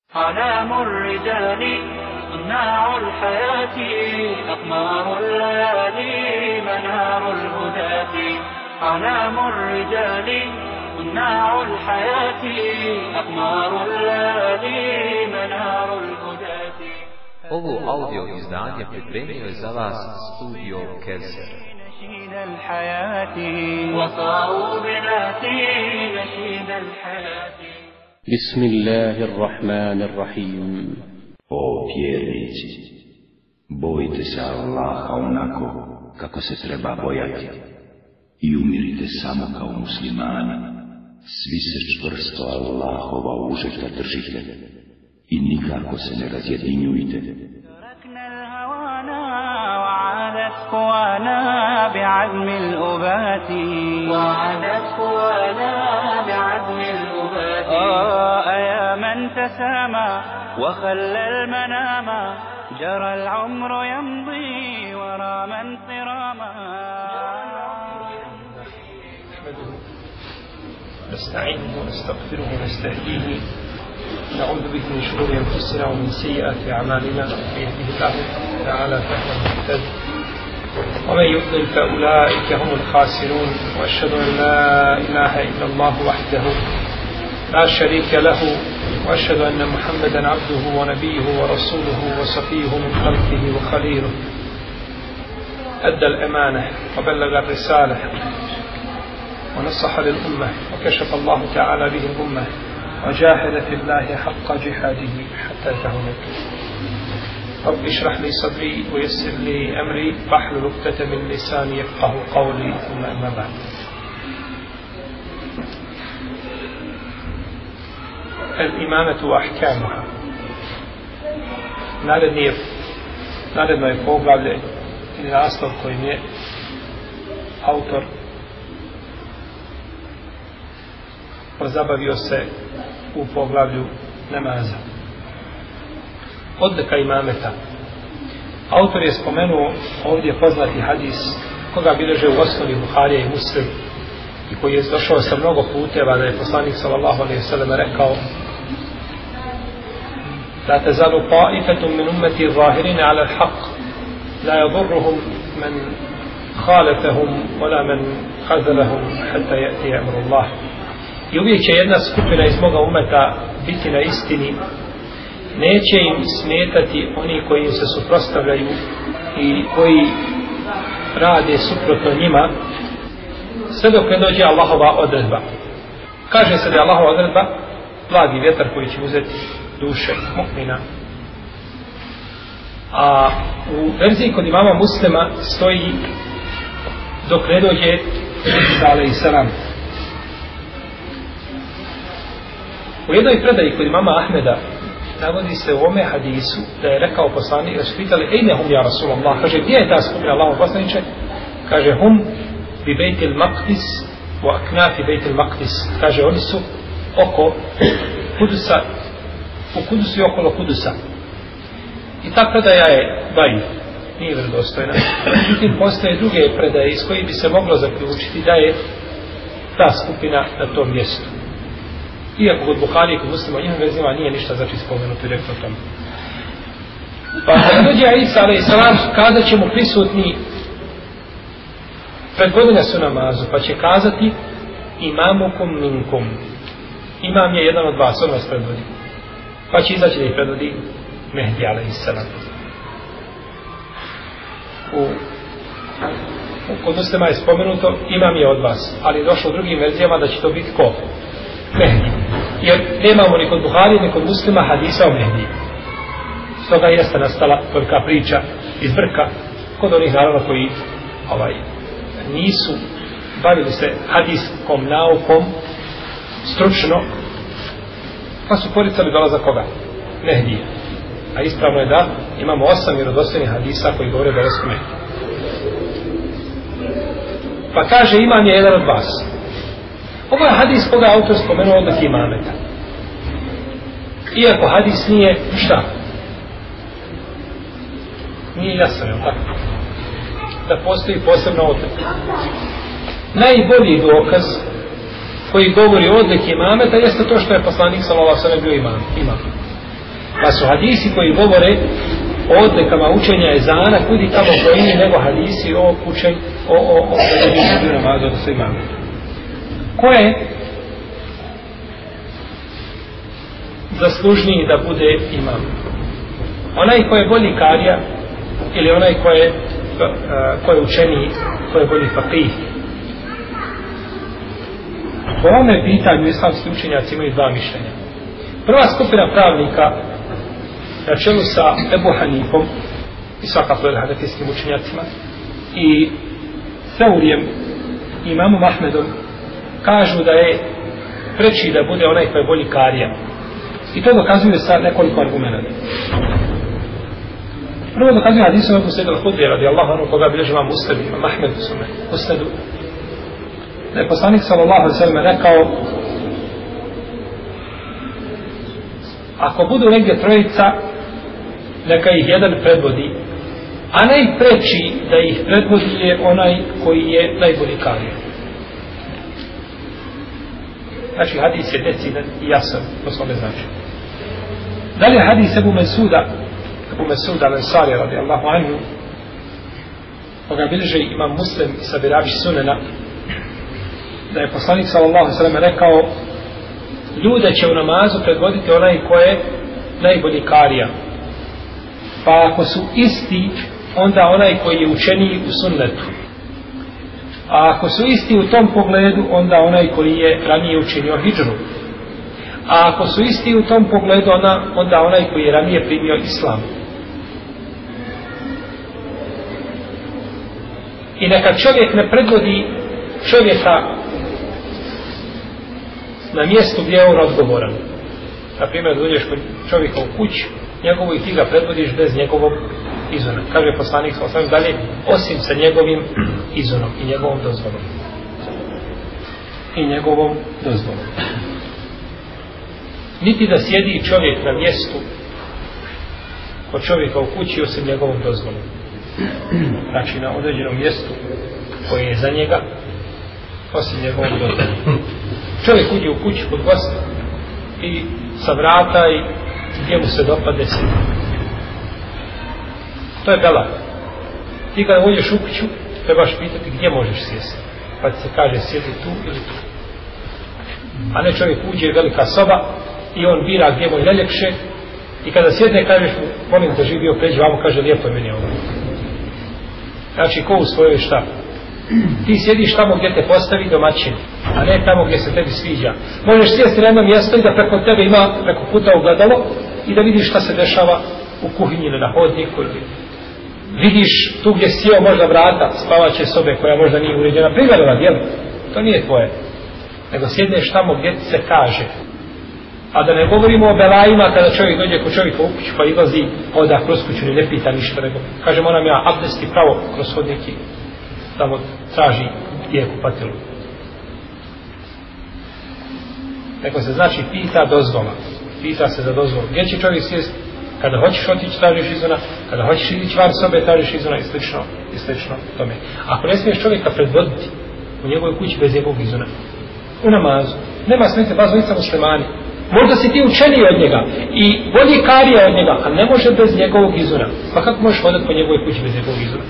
علام الرجال صناع الحياة أقمار الليالي منار الهداة علام الرجال صناع الحياة أقمار الليالي منار الهداة. Ovo audio izdanje pripremio je za vas studio Kevser. نشيد الحياة وصاروا بناتي نشيد الحياة. بسم الله الرحمن الرحيم. O vjernici, bojite se Allaha onako kako se treba bojati i umirite samo kao muslimani. Svi se čvrsto Allahova užeta držite i nikako se ne razjedinjujte. وعادت قوانا بعزم الأبات يا من تسامى وخلى المنام جرى العمر يمضي ورا من صراما. نستعينه ونستغفره ونستهديه نعوذ به من شرور أنفسنا ومن سيئات أعمالنا من يهده الله تعالى فهو المهتد ومن يضلل فأولئك هم الخاسرون. وأشهد أن لا إله إلا الله وحده لا شريك له وأشهد أن محمدا عبده ونبيه ورسوله وصفيه من خلقه وخليله أدى الأمانة وبلغ الرسالة ونصح للأمة وكشف الله تعالى به الأمة وجاهد في الله حق جهاده حتى تهون. رب اشرح لي صدري ويسر لي أمري واحلل عقدة من لساني يفقهوا قولي ثم أما بعد. الإمامة وأحكامها. Naredno je poglavlje ili naslov kojim je autor pozabavio se u poglavlju namaza. Odlika imameta. Autor je spomenuo ovdje poznati hadis koga bilježe u osnovi Buharija i Muslim i koji je došao sa mnogo puteva da je poslanik sallallahu alejhi ve sellem rekao: La tazalu ta'ifatun min ummati zahirin ala al-haq la yadurruhum man khalafahum wala man khazalahum hatta ya'ti amrullah. I uvijek će jedna skupina iz moga umeta biti na istini, neće im smetati oni koji im se suprotstavljaju i koji rade suprotno njima, sve dok ne dođe Allahova odredba. Kaže se da je Allahova odredba blagi vjetar koji će uzeti duše mu'mina. A u verziji kod imama Muslima stoji dok ne dođe Isa alejhi selam. U jednoj predaji kod imama Ahmeda navodi se u ome hadisu da je rekao poslanik, da su pitali: Ejne hum ja Rasulullah? Kaže, gdje je ta skupina Allahov poslaniče? Kaže, hum bi bejtil maqdis wa aknafi bejtil maqdis. Kaže, oni su oko Kudusa, u Kudusu i okolo Kudusa. I ta predaja je daif, nije vjerodostojna. Međutim, postoje druge predaje iz koje bi se moglo zaključiti da je ta skupina na tom mjestu. Iako kod Buhari i kod Muslima njihovim verzima nije ništa znači spomenuto direktno o tome. Pa kada dođe Isa alejhi selam, kada će mu prisutni predvodilja su namazu, pa će kazati: imamukum minkum. Imam je jedan od vas, on vas predvodi. Pa će izaći da ih predvodi Mehdi alejhi selam. Kod Muslima je spomenuto: imam je od vas, ali je došlo u drugim verzijama da će to biti ko? Mehdi. Jer nemamo ni kod Buhari ni kod Muslima hadisa o Mehdi. Stoga jeste nastala tolika priča iz brka kod onih naravno koji nisu bavili se hadiskom naukom stručno, pa su poricali dolazak koga? Mehdija. A ispravno je da imamo 8 vjerodostojnih hadisa koji govore o dolasku Mehdija. Pa kaže: imam je jedan od vas. Ovo je hadis koga autor spomenuo odlike imameta. Iako hadis nije šta? Nije jasno, je li tako? Da postoji posebna odlika. Najbolji dokaz koji govori o odliki imameta jeste to što je poslanik sallallahu alejhi ve sellem bio imam. Pa su hadisi koji govore o odlikama učenja ezana kudi tamo koji nego hadisi o učenju o namazu od svima. Ko je zaslužniji da bude imam? Onaj ko je bolji karija ili onaj ko je učeniji, ko je bolji fakih? Po ovome pitanju islamski učenjaci imaju dva mišljenja. Prva skupina pravnika na čelu sa Ebu Hanifom i svakako je hanefijskim učenjacima i Seurijem i imamom Ahmedom kažu da je preči da bude onaj ko je bolji karija. I to dokazuju sa nekoliko argumenta. Prvo dokazuje hadisom Ebu Sejid al-Hudri radijallahu anhu koga bilježi imam Muslim, imam Ahmed u svome Musnedu, da je poslanik sallallahu alejhi ve sellem rekao: ako budu negdje trojica, neka ih jedan predvodi, a najpreči da ih predvodi je onaj koji je najbolji karija. Znači hadis je decidan i jasan po svome značaju. Da li je hadis Ebu Mesuda al-Ansari radijallahu anhu, koga bilježi imam Muslim i sabirači sunena, da je poslanik sallallahu alejhi ve sellem rekao: ljude će u namazu predvoditi onaj ko je najbolji karija, pa ako su isti, onda onaj koji je učeniji u sunnetu, a ako su isti u tom pogledu, onda onaj koji je ranije učinio hidžru, a ako su isti u tom pogledu, onda onaj koji je ranije primio islam. I neka čovjek ne predvodi čovjeka na mjestu gdje je on odgovoran. Na primjer, da dođeš kod čovjeka u kući njegovu i ti ga predvodiš bez njegovog izuna. Kaže poslanik sallallahu alejhi ve sellem dalje, osim sa njegovim izunom i njegovom dozvolom. I njegovom dozvolom. Niti da sjedi čovjek na mjestu kod čovjeka u kući osim njegovom dozvolom. Znači na određenom mjestu koje je za njega osim njegovom dozvolom. Čovjek uđe u kuću kod gosta i sa vrata i gdje mu se dopade sjedi. To je bela. Ti kada uđeš u kuću trebaš pitati gdje možeš sjesti. Pa ti se kaže sjedi tu ili tu. A ne čovjek uđe velika soba i on bira gdje mu je najljepše i kada sjedne kažeš mu molim te živio pređi vamo, kaže lijepo je meni ovo. Znači ko u svojoj šta? Ti sjediš tamo gdje te postavi domaćin, a ne tamo gdje se tebi sviđa. Možeš sjesti na jedno mjesto i da preko tebe ima preko puta ugledalo i da vidiš šta se dešava u kuhinji ili na hodniku. Vidiš tu gdje sjeo možda vrata spavaće sobe koja možda nije uređena. Privjerila, jel? To nije tvoje. Nego sjedneš tamo gdje ti se kaže. A da ne govorimo o belajima kada čovjek dođe kod čovjeka u kuću pa izlazi, oda kroz kuću ni ne pita ništa, nego kaže moram ja abdesti pravo kroz hodniki tamo traži gdje je kupatilo. Nego se znači pita dozvola. Pita se za dozvolu. Gdje će čovjek sjesti? Kada hoćeš otići tražiš izuna, kada hoćeš ići van sobe tražiš izuna i slično tome. Ako ne smiješ čovjeka predvoditi u njegovoj kući bez njegovog izuna, u namazu, nema smijete bazovica muslimani. Možda si ti učeniji od njega i bolji karija od njega, a ne može bez njegovog izuna. Pa kako možeš hodati po njegovoj kući bez njegovog izuna?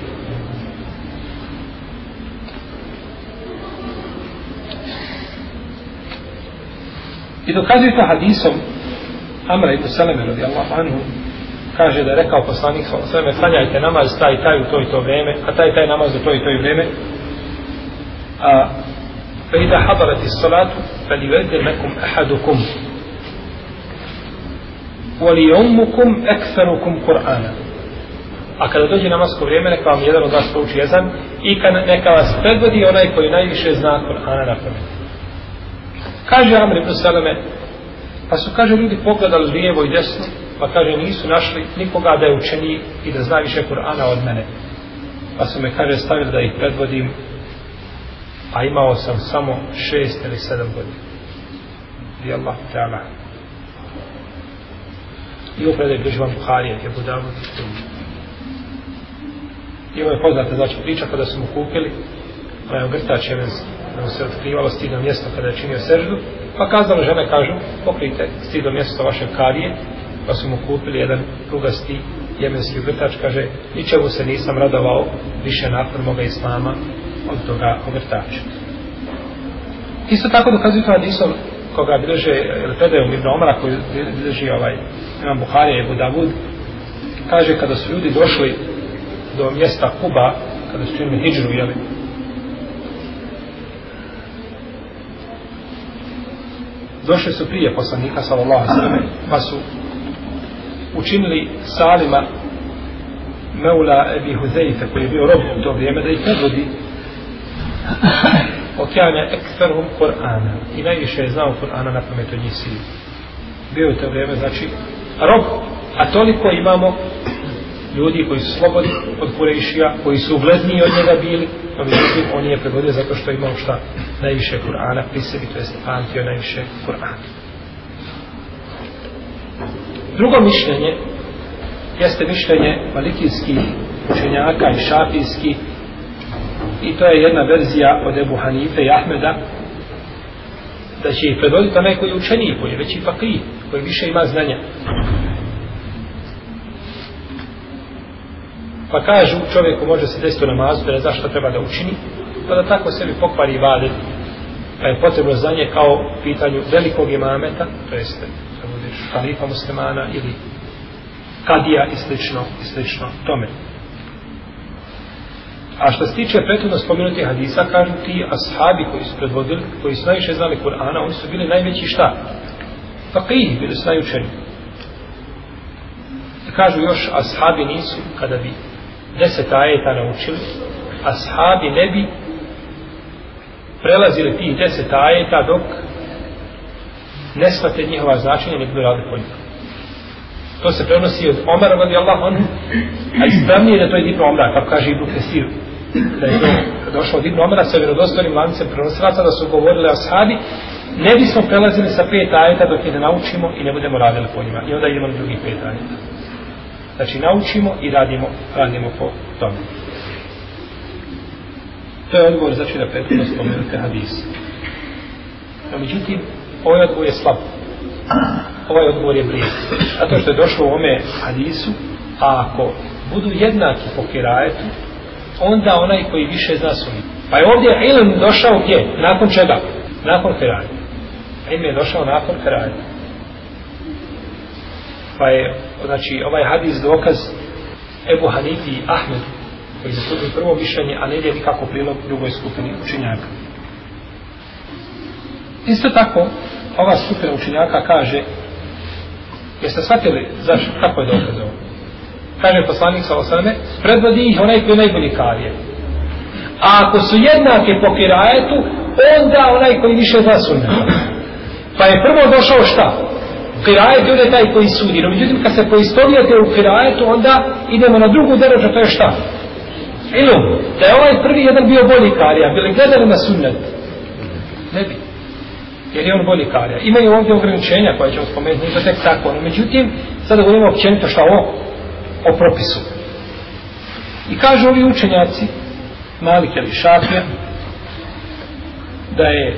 I dokazuje to hadisom Amra ibn Saleme radijallahu anhu, kaže da je rekao poslanik sallallahu alejhi ve sellem klanjajte namaz taj i taj u to i to vrijeme, a taj namaz u to i to vrijeme. A fa idha hadarat as-salatu falyu'adhdhin lakum ahadukum wa liyummukum aktharukum Qur'ana. A kada dođe namasko vrijeme, neka vam jedan od vas prouči ezan i neka vas predvodi onaj koji najviše zna Kur'ana na pamet. Kaže Amr ibn Salame, pa su, kaže, ljudi pogledali lijevo i desno, pa kaže, nisu našli nikoga da je učeniji i da zna više Kur'ana od mene. Pa su me, kaže, stavili da ih predvodim, a imao sam samo 6 ili 7 godina. I Allah ta'ala. I uprede je bližvan Buharije, je Budavud. I ovo je poznata, znači, priča kada su mu kupili, onaj ogrtač je da mu se otkrivalo stidno mjesto kada je činio seždu, pa kazala žene, kažu, pokrijte stidno mjesto vaše karije, pa su mu kupili jedan prugasti jemenski ogrtač, kaže, ničemu se nisam radovao više nakon moga islama od toga ogrtača. Isto tako dokazuju to hadisom koga bilježe, ili predajom Ibn Omara koji bilježi Imam Buharija i Abu Davud, kaže kada su ljudi došli do mjesta Kuba, kada su činili hidžru, jeli, došli su prije poslanika sallallahu alejhi ve sellem, pa su učinili Salima Meula Ebi Huzeife, koji je bio rob u to vrijeme, da ih predvodi. Okjane ekferhum Kur'ana, i najviše je znao Kur'ana na pamet od njih svi. Bio je u to vrijeme, znači, rob, a toliko imamo ljudi koji su slobodni od Kurejšija, koji su ugledniji od njega bili, no međutim on je predvodio zato što je imao šta? Najviše Kur'ana pri sebi, to jest pamtio najviše Kur'ana. Drugo mišljenje jeste mišljenje malikijskih učenjaka i šafijskih, i to je jedna verzija od Ebu Hanife i Ahmeda, da će ih predvoditi onaj koji je učeniji, koji je veći fakih, koji više ima znanja. Pa kažu, čovjeku može se desiti u namazu da ne zna šta treba da učini, pa da tako sebi pokvari ibadet, pa je potrebno znanje kao pitanju velikog imameta, to jeste da budeš halifa muslimana ili kadija i slično tome. A što se tiče prethodno spomenutih hadisa, kažu ti ashabi koji su predvodili, koji su najviše znali Kur'ana, oni su bili najveći šta? Fakih, bili su najučeniji. Kažu još, ashabi nisu, kada bi 10 ajeta naučili, ashabi ne bi prelazili tih 10 ajeta dok ne shvate njihova značenja, nek bi radili po njih. To se prenosi od Omara radijallahu anhu, a ispravnije da to je Ibn Omara, kako kaže Ibn Kesir, da je to došlo od Ibn Omara sa vjerodostojnim lancem prenosilaca, da su govorili ashabi, ne bismo prelazili sa 5 ajeta dok je ne naučimo i ne budemo radili po njima. I onda idemo na drugih 5 ajeta. Znači naučimo i radimo po tome. To je odgovor, znači da prethodno spomenute hadise. No, međutim, ovaj odgovor je slab. Ovaj odgovor je blijed. Zato što je došlo u ome hadisu, a ako budu jednaki po kirajetu, onda onaj koji više zna sunnet. Pa je ovdje ilm došao gdje? Nakon čega? Nakon kirajeta. Ilm je došao nakon kirajeta. Pa je, znači, ovaj hadis dokaz Ebu Hanifi i Ahmedu, koji zaslužuju prvo mišljenje, a ne ide nikako prilog drugoj skupini učenjaka. Isto tako, ova skupina učenjaka kaže, jeste shvatili zašto, kako je dokaz ovo? Kaže poslanik sallallahu alejhi ve sellem, predvodi ih onaj koji je najbolji karije. A ako su jednake po kirajetu, onda onaj koji više zna sunneta. Pa je prvo došao šta? Kirajet je taj koji sudi. No, međutim, kad se poistovijete u kirajetu, onda idemo na drugu deređu, to je šta? Ilum. Da je ovaj prvi jedan bio bolji karija, bili gledali na sunnet? Ne bi. Jer je on bolji karija. Imaju ovdje ograničenja koje ćemo spomenuti, nije to tek tako. No, međutim, sada govorimo općenito šta o propisu. I kažu ovi učenjaci, Malik ili Šafija, da je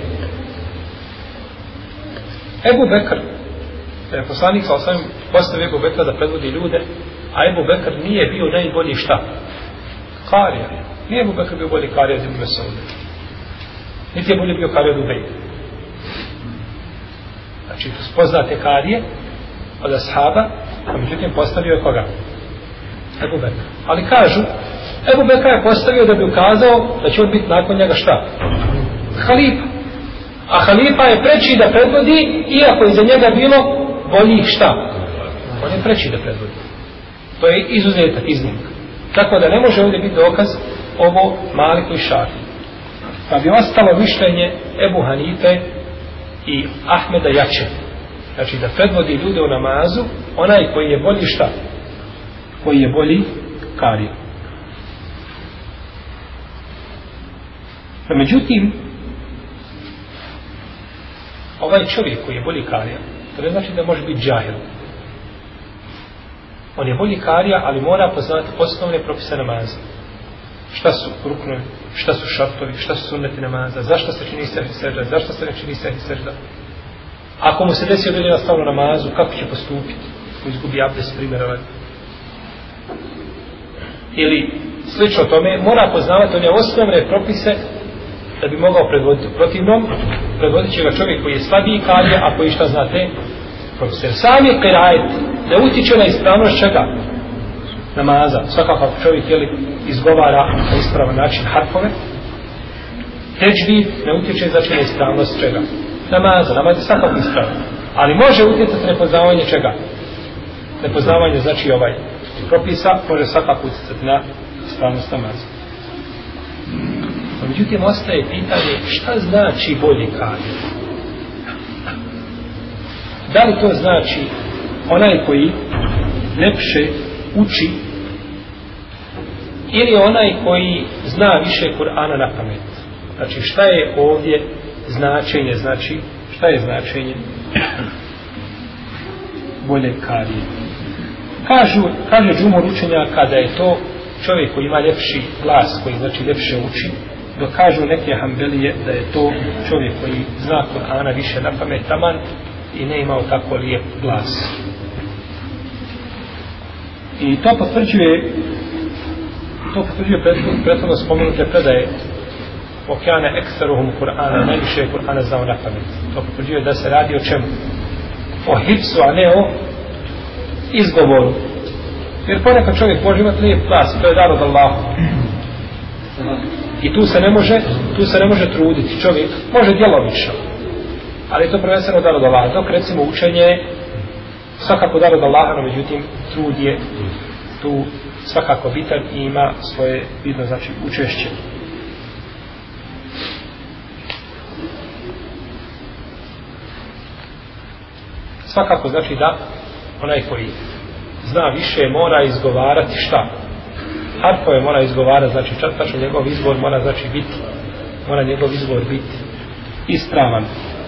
Ebu Bekr, da je poslanik sa osam postavio Ebu Bekra da predvodi ljude, a Ebu Bekr nije bio najbolji šta? Karija. Nije Ebu Bekr bio bolji karija od Ibn Mesauda. Niti je bolji bio karija od Ubejda. Znači, spoznate karije od ashaba, a međutim postavio je koga? Ebu Bekr. Ali kažu, Ebu Bekr je postavio da bi ukazao da će on biti nakon njega šta? Halifa. A halifa je preči da predvodi, iako je za njega bilo boljih šta? On je preči da predvodi. To je izuzetak, iznimka. Tako da ne može ovdje biti dokaz ovo Maliku i Šafi. Pa bi ostalo mišljenje Ebu Hanife i Ahmeda jače. Znači da predvodi ljude u namazu onaj koji je bolji šta? Koji je bolji karija. No, međutim, ovaj čovjek koji je bolji karija, to ne znači da može biti džahil. On je bolji karija, ali mora poznati osnovne propise namaza. Šta su ruknovi, šta su šartovi, šta su sunneti namaza, zašto se čini sehvi sežda, zašto se ne čini sehvi sežda. Ako mu se desio bilo nastavno namazu, kako će postupiti? ko izgubi abdest primjera ili slično tome, mora poznavati one osnovne propise da bi mogao predvoditi. U protivnom, predvodit će ga čovjek koji je slabiji kadija, a koji šta znate propise. Sami qiraet ne utiče na ispravnost čega? Namaza. Svakako ako čovjek izgovara na ispravan način harfove, teđvid ne utječe znači na ispravnost čega? Namaza. Namaz je svakako ispravan. Ali može utjecati nepoznavanje čega? Nepoznavanje znači propisa može svakako utjecati na ispravnost namaza. Međutim, ostaje pitanje šta znači bolji kadija? Da li to znači onaj koji lepše uči ili onaj koji zna više Kur'ana na pamet? Znači šta je ovdje značenje, znači šta je značenje bolje kadije? Kaže džumhur učenjaka da je to čovjek koji ima ljepši glas, koji znači ljepše uči, dok kažu neke hanbelije da je to čovjek koji zna Kur'ana više na pamet taman i ne imao tako lijep glas. I to potvrđuje prethodno spomenute predaje Okjane eksteruhum Kur'ana, najviše Kur'ana znao na pamet. To potvrđuje da se radi o čemu? O hipsu, a ne o izgovoru. Jer ponekad čovjek može imati lijep glas, to je dar od Allahu. I tu se ne može truditi. Čovjek može djelomično, ali to prvenstveno dar od Allaha. Dok recimo učenje svakako dar od Allaha, no međutim trud je tu svakako bitan i ima svoje bitno znači učešće. Svakako znači da onaj koji zna više mora izgovarati šta? Harfove mora izgovarati, znači tačno njegov izgovor mora njegov izgovor biti ispravan.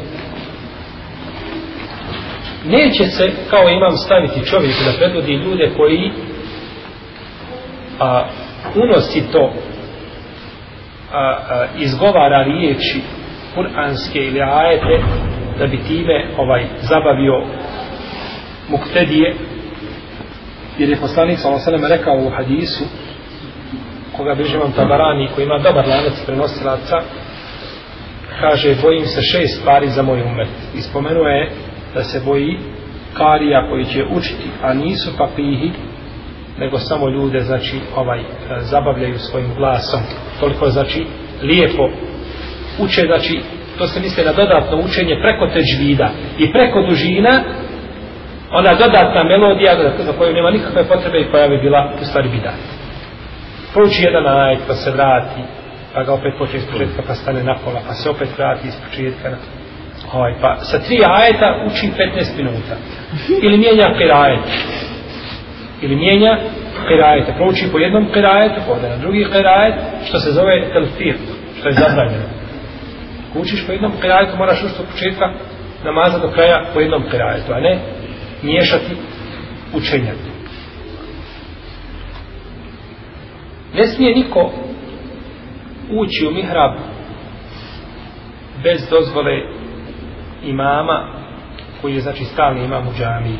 Neće se kao imam staviti čovjeku da predvodi ljude koji unosi to izgovara riječi kuranske ili ajete da bi time zabavio muktedije, jer je poslanik sallallahu alejhi ve sellem rekao u hadisu koga bilježi Imam Tabarani, koji ima dobar lanac prenosilaca, kaže bojim se 6 stvari za moj umet. I spomenuo je da se boji karija koji će učiti, a nisu fakihi, nego samo ljude znači zabavljaju svojim glasom. Toliko znači lijepo uče, znači to se misli na dodatno učenje preko teđvida i preko dužina, ona dodatna melodija za koju nema nikakve potrebe i koja bi bila u stvari bidat. Prouči jedan ajet pa se vrati, pa ga opet počne iz početka pa stane na pola, pa se opet vrati iz početka. Pa sa 3 ajeta uči 15 minuta. Ili mijenja qirajet. Prouči po jednom qirajetu, pa na drugi qirajet, što se zove telfir, što je zabranjeno. Ako učiš po jednom qirajetu, moraš učiti od početka namaza do kraja po jednom qirajetu, a ne miješati učenja. Ne smije niko ući u mihrab bez dozvole imama koji je znači stalni imam u džamiji.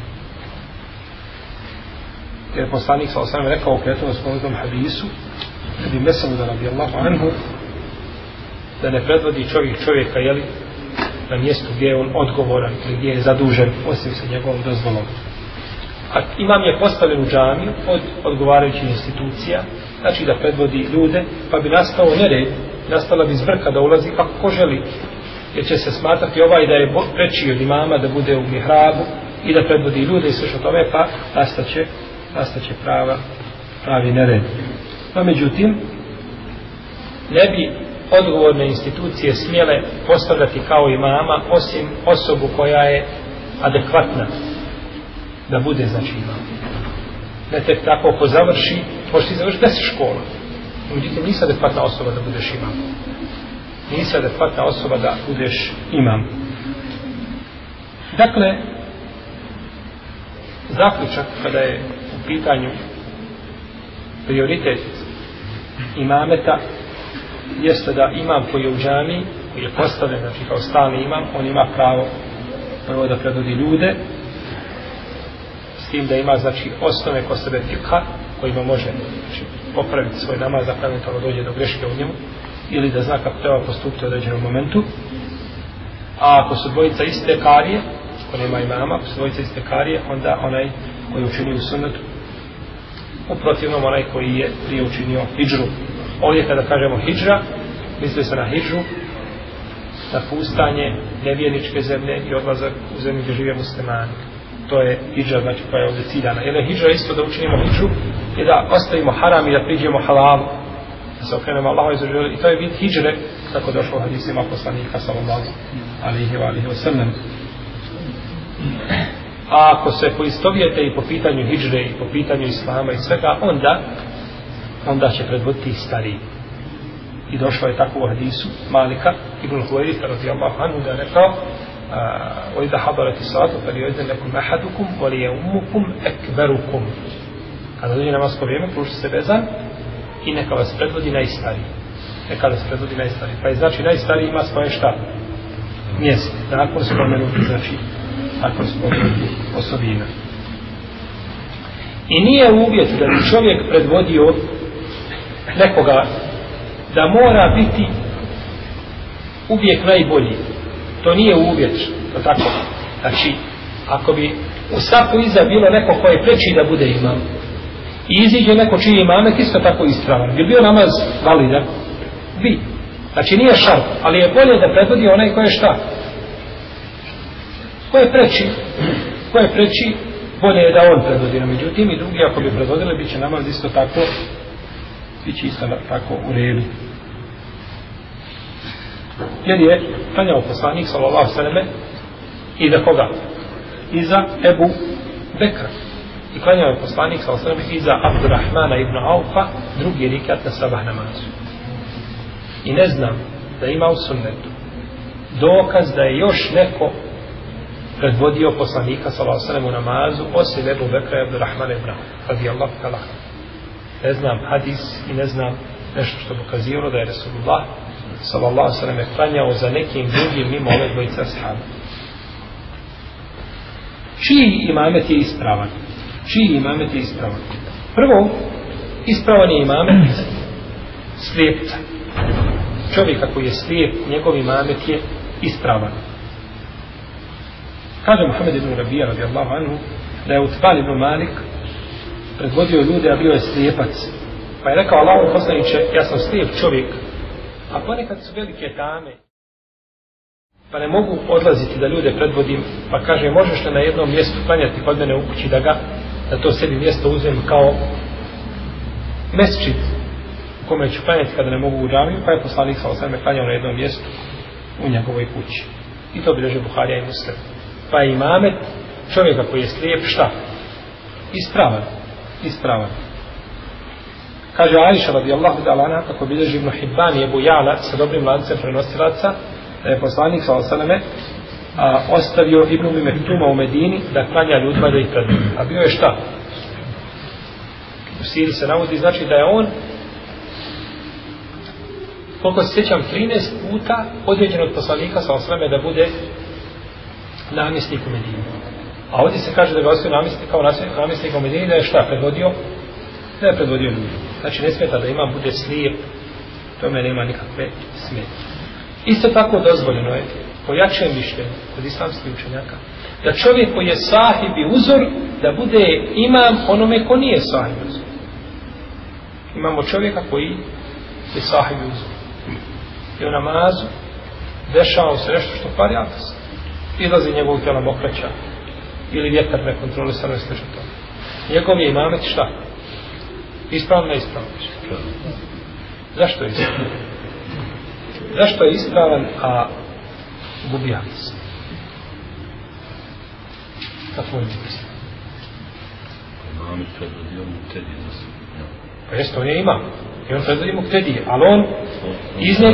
Jer poslanik sallallahu alejhi ve sellem rekao u prethodnom spomenutom hadisu kad bi Mesud radijallahu anhu da ne predvodi čovjeka na mjestu gdje je on odgovoran ili gdje je zadužen osim sa njegovom dozvolom. A imam je postavljen u džamiju od odgovarajućih institucija, znači da predvodi ljude, pa bi nastao nered, nastala bi zbrka da ulazi kako ko želi, jer će se smatrati da je preči od imama da bude u mihrabu i da predvodi ljude i sve što tome, pa nastaće pravi nered. No međutim, ne bi odgovorne institucije smjele postavljati kao imama osim osobu koja je adekvatna da bude znači imam. Ne tek tako ko završi, možeš ti završiti 10 škola. Međutim, nisi adekvatna osoba da budeš imam. Nisi adekvatna osoba da budeš imam. Dakle, zaključak kada je u pitanju prioritet imameta jeste da imam koji je u džamiji, koji je postavljen, znači kao stalni imam, on ima pravo prvo da predvodi ljude, s tim da ima znači osnove kod sebe fikha kojima može znači, popraviti svoj namaz da eventualno dođe do greške u njemu ili da zna kako treba postupiti u određenom momentu. A ako su dvojica iste karije, ako nema imama, ako su dvojica iste karije, onda onaj koji učinio sunnetu, u protivnom onaj koji je prije učinio hidžru. Ovdje kada kažemo hidžra, misli se na hidžru, napustanje nevjerničke zemlje i odlazak u zemlju gdje žive muslimani. To je hidžra, znači koja je ovdje ciljana. Jer je hidžra isto da učinimo hidžru i da ostavimo haram i da priđemo halalu, da se okrenemo Allahu izraželi. I to je vid hidžre, kako došlo u hadisima poslanika sallallahu alaihi wa sallam. A ako se poistovijete i po pitanju hidžre i po pitanju islama i svega, onda će predvoditi stariji. I došlo je tako u hadisu Malika ibn Huwairita radijallahu anhu da je rekao وَإِذَا حَضَرَتِ الصَّلَاةُ فَلْيُؤَذِّنْ لَكُمْ أَحَدُكُمْ وَلِيَؤُمُّكُمْ أَكْبَرُكُمْ. Kada dođe namasko vrijeme, pruži se vezan i neka vas predvodi najstariji. Pa je znači najstariji ima svoje šta? Mjesto. Nakon spomenuti, znači nakon spomenuti osobina. I nije uvjet da bi čovjek predvodio nekoga da mora biti uvijek najbolji. To nije uvjet, to tako. Znači, ako bi u safu iza bilo neko ko je preči da bude imam i iziđe neko čiji je imamet isto tako ispravan, bi bio namaz validan? Bi. Znači nije šart, ali je bolje da predvodi onaj ko je šta? Ko je preči, bolje je da on predvodi. Međutim, i drugi ako bi predvodili, bit će namaz isto tako, bit će isto tako u redu. Jer je klanjao poslanik sallallahu alejhi i da koga? Iza Ebu Bekra. I klanjao je poslanik sallallahu alejhi iza Abdurrahmana ibn Aufa drugi rikat na sabah namazu. I ne znam da ima u sunnetu dokaz da je još neko predvodio poslanika sallallahu alejhi u namazu osim Ebu Bekra i Abdurrahmana ibn Aufa radijallahu ta'ala. Ne znam hadis i ne znam nešto što dokazivalo da je Resulullah sallallahu alejhi ve sellem klanjao za nekim drugim mimo ove dvojice ashaba. Čiji imamet je ispravan? Prvo, ispravan je imamet slijepca. Čovjeka koji je slijep, njegov imamet je ispravan. Kaže Muhammed ibn Rabija radijallahu anhu da je Utban ibn Malik predvodio ljude, a bio je slijepac. Pa je rekao Allahu poslaniče, ja sam slijep čovjek, a ponekad su velike tame, pa ne mogu odlaziti da ljude predvodim, pa kaže, možeš li na jednom mjestu klanjati kod mene u kući da to sebi mjesto uzem kao mesčid u kome ću klanjati kada ne mogu u džamiju, pa je poslanik sallallahu alejhi ve sellem klanjao na jednom mjestu u njegovoj kući. I to bilježe Buharija i Muslim. Pa je imamet čovjeka koji je slijep šta? Ispravan. Kaže Aisha radijallahu ta'ala anha, kako bilježi Ibn Hibban i Ebu Ja'la sa dobrim lancem prenosilaca, da je poslanik sallallahu alejhi ve sellem ostavio Ibn Umi Mektuma u Medini da klanja ljudima da ih predvodi. A bio je šta? U siri se navodi, znači da je on, koliko se sjećam, 13 puta određen od poslanika sallallahu alejhi ve sellem da bude namjesnik u Medini. A ovdje se kaže da ga ostavio namjesnik u Medini, da je šta predvodio? Da je predvodio ljudi. Znači ne smeta da imam bude slijep, tome nema nikakve smetje. Isto tako dozvoljeno je, po jačem mišljenju kod islamskih učenjaka, da čovjek koji je sahib i uzor, da bude imam onome ko nije sahib i uzor. Imamo čovjeka koji je sahib i uzor. I u namazu dešava se nešto što kvari abdest. Izlazi njegovog tijela mokraća ili vjetar nekontrolisano i slično to. Njegov je imamet šta? Ispravno, neispravno. Zašto je ispravan? Zašto je ispravan, a gubi abdest? Kako je misli? Imamet predvodio muktedije. Pa jeste, on je imam. I on predvodio muktedije, ali on iznad...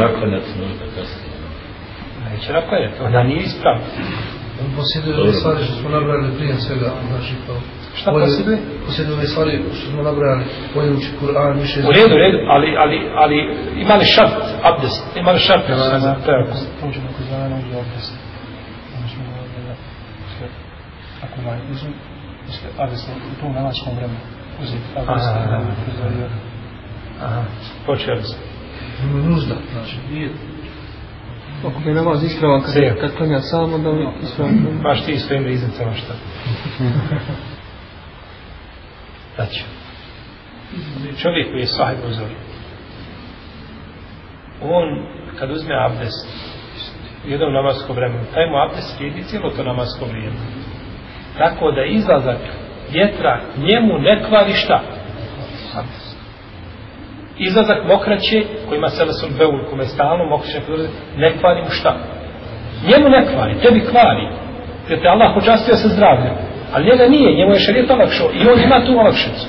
Neće naklanjati, onda nije ispravan. On posjeduje ove stvari što smo nabrali prije svega, znači kao... Šta posjeduje? Posjeduje ove stvari što smo nabrali, bolje uči Kur'an, više... U redu, ali ima li šart abdest? Ima li šart? Uđemo kod zvana, uđe abdest. Ako ovaj uzim, Abdest u tom namatskom vremenu. Uzeti abdest. Aha, počeli se. Nužda, znači, nije. Ako mi je namaz ispravan kad klanja sam, onda mi ispravan. Baš ti svojim riznicama šta. Znači, čovjek koji je sahib uzor, on kad uzme abdest u jednom namaskom vremenu, taj mu abdest vrijedi cijelo to namasko vrijeme. Tako da izlazak vjetra njemu ne kvari šta? Izlazak mokraće, koji ima selesul beul, kome je stalno mokraće, ne kvari mu šta? Njemu ne kvari, tebi kvari. Jer te Allah počastio sa zdravljem. Ali njega nije, njemu je šerijet olakšao i on ima tu olakšicu.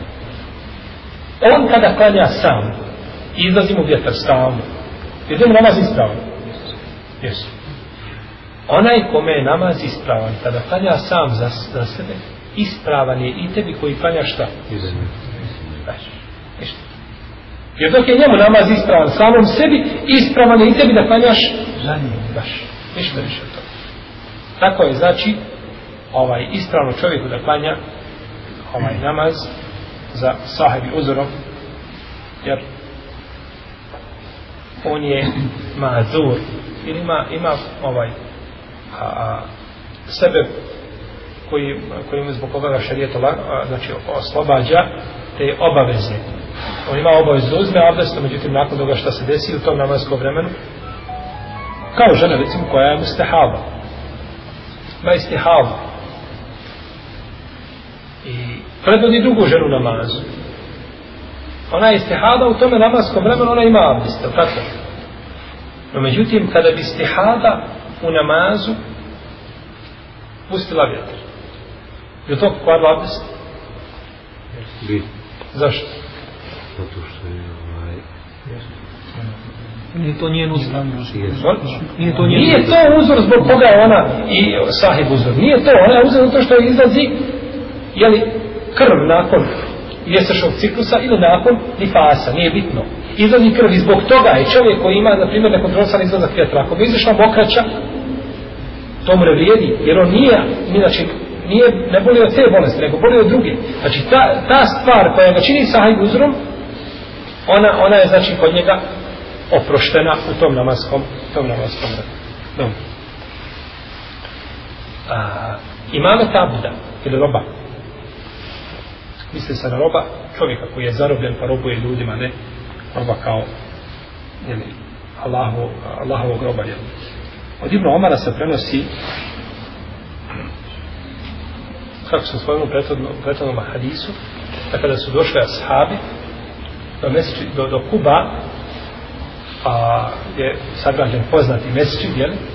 On kada klanja sam, izlazi mu vjetar stalno. Jer mu namaz ispravan. Jesu. Onaj kome je namaz ispravan, kada klanja sam za sebe, ispravan je i tebi koji klanja šta? Ništa. Jer dok je njemu namaz ispravan samom sebi, ispravan je i tebi da klanjaš za njim. Baš. Ništa više od toga. Tako je, znači, ispravno čovjeku da klanja namaz za sahibi uzorom, jer on je mazur, ili ima sebe koji mu zbog koga šerijet znači oslobađa te obaveze. On ima obavezu da uzme abdest, međutim nakon toga što se desi u tom namatskom vremenu, kao žena recimo koja je mustahaba, ima istihaba i predvodi drugu ženu namazu. Ona je istihada u tome namatskom vremenu, ona ima abdest, tako? No međutim, kada bi istihada u namazu pustila vjetar, je to kvarilo abdest? Bi. Zašto? Zato što je Nije to njen uzor. Nije to uzor zbog koga je ona i sahib uzor. Nije to, ona je uzor zato što izlazi krv nakon mjesečnog ciklusa ili nakon nifasa, nije bitno. Izlazi krv i zbog toga je čovjek koji ima, na primjer, nekontrolisan izlazak vjetra. Ako bi izašla mokraća, to mu ne vrijedi, jer on ne boli od te bolesti, nego boli od druge. Znači, ta stvar koja ga čini sahib uzorom, ona je, znači, kod njega oproštena u tom namaskom vremenu. Imamet abda ili roba, misli se na roba čovjeka koji je zarobljen pa robuje ljudima, ne roba kao Allahovog roba. Od Ibn Omara se prenosi, kako sam spomenuo u prethodnom hadisu, da kada su došli ashabi do Kuba, je sagrađen poznati mesčid,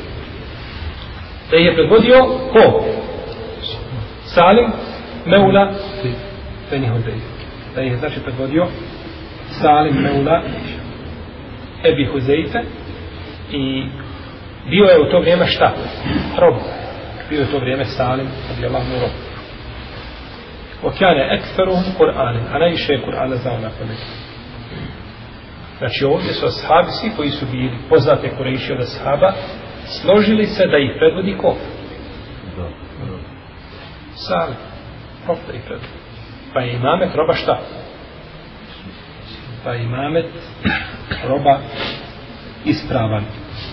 da je predvodio ko? Salim Meula Beni Hudejf. Da je znači predvodio Salim Meula Ebi Huzeife i bio je u to vrijeme šta? Rob. Bio je u to vrijeme Salim radijallahu anhu rob. Okjane ekferuhum Kur'anin, a najviše je Kur'ana znao na pamet. Znači ovdje su ashabi, svi koji su bili poznate Kurejši od ashaba, složili se da ih predvodi ko? Salim. Da ih predvodi. Pa je imamet roba šta? Pa je imamet roba ispravan.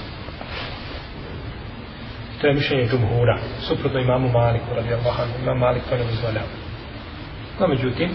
To je mišljenje džumhura. Suprotno imamu Maliku, radijallahu anhu. Imam Malik to ne dozvoljava. No međutim,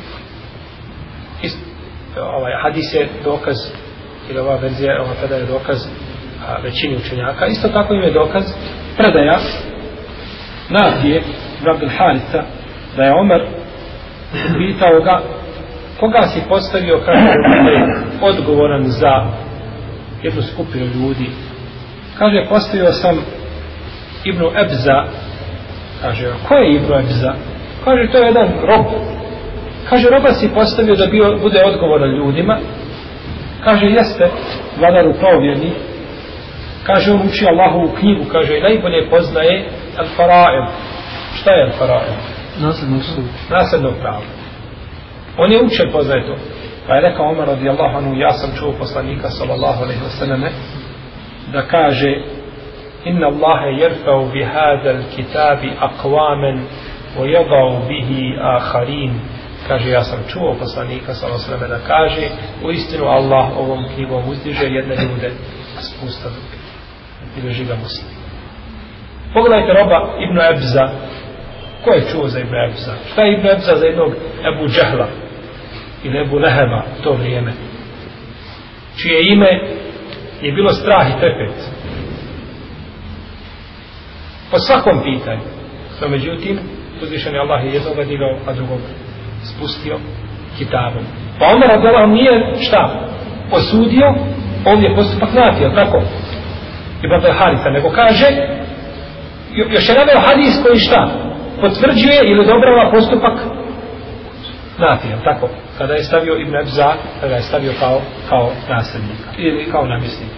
hadis je dokaz, ili ova verzija, ova predaja je dokaz većini učenjaka. Isto tako im je dokaz predaja Nafije ibn Abdul Haritha, da je Omer pitao ga koga si postavio kao odgovoran za jednu skupinu ljudi. Kaže, postavio sam Ibnu Ebza. Kaže, ko je Ibnu Ebza? Kaže, to je jedan rob. Kaže, roba si postavio da bude odgovoran ljudima. Kaže, jeste vladaru pravovjerni. Kaže, on uči Allahovu knjigu. Kaže, najbolje poznaje al-fara'id. Šta je al-fara'id? Nasljedno pravo. On je učen, poznaje to. Pa je rekao Omer radijallahu anhu, ja sam čuo poslanika sallallahu alaihi wasallam da kaže, inna Allahe jerfau bi hadal kitabi aqwamen وَيَضَعُ بِهِ آخَرِينَ. Kaže, ja sam čuo poslanika sallallahu alejhi ve sellem da kaže, u istinu Allah ovom knjigom uzdiže jedne ljude, a spusta druge. I drži ga Muslim. Pogledajte roba Ibn Ebza. Ko je čuo za Ibn Ebza? Šta je Ibn Ebza za jednog Ebu Džehla ili Ebu Leheba u to vrijeme, čije ime je bilo strah i trepet po svakom pitanju. No međutim, uzvišeni Allah je jednoga digao, a drugog spustio kitabom. Pa onda radijallahu nije šta osudio, ovdje postupak nafila, tako Ibn Harisa, nego kaže, još je naveo hadis koji šta potvrđuje ili odobrava postupak nafila, tako, kada je stavio Ibn Ebza, kada je stavio kao nasljednika ili kao namjesnika.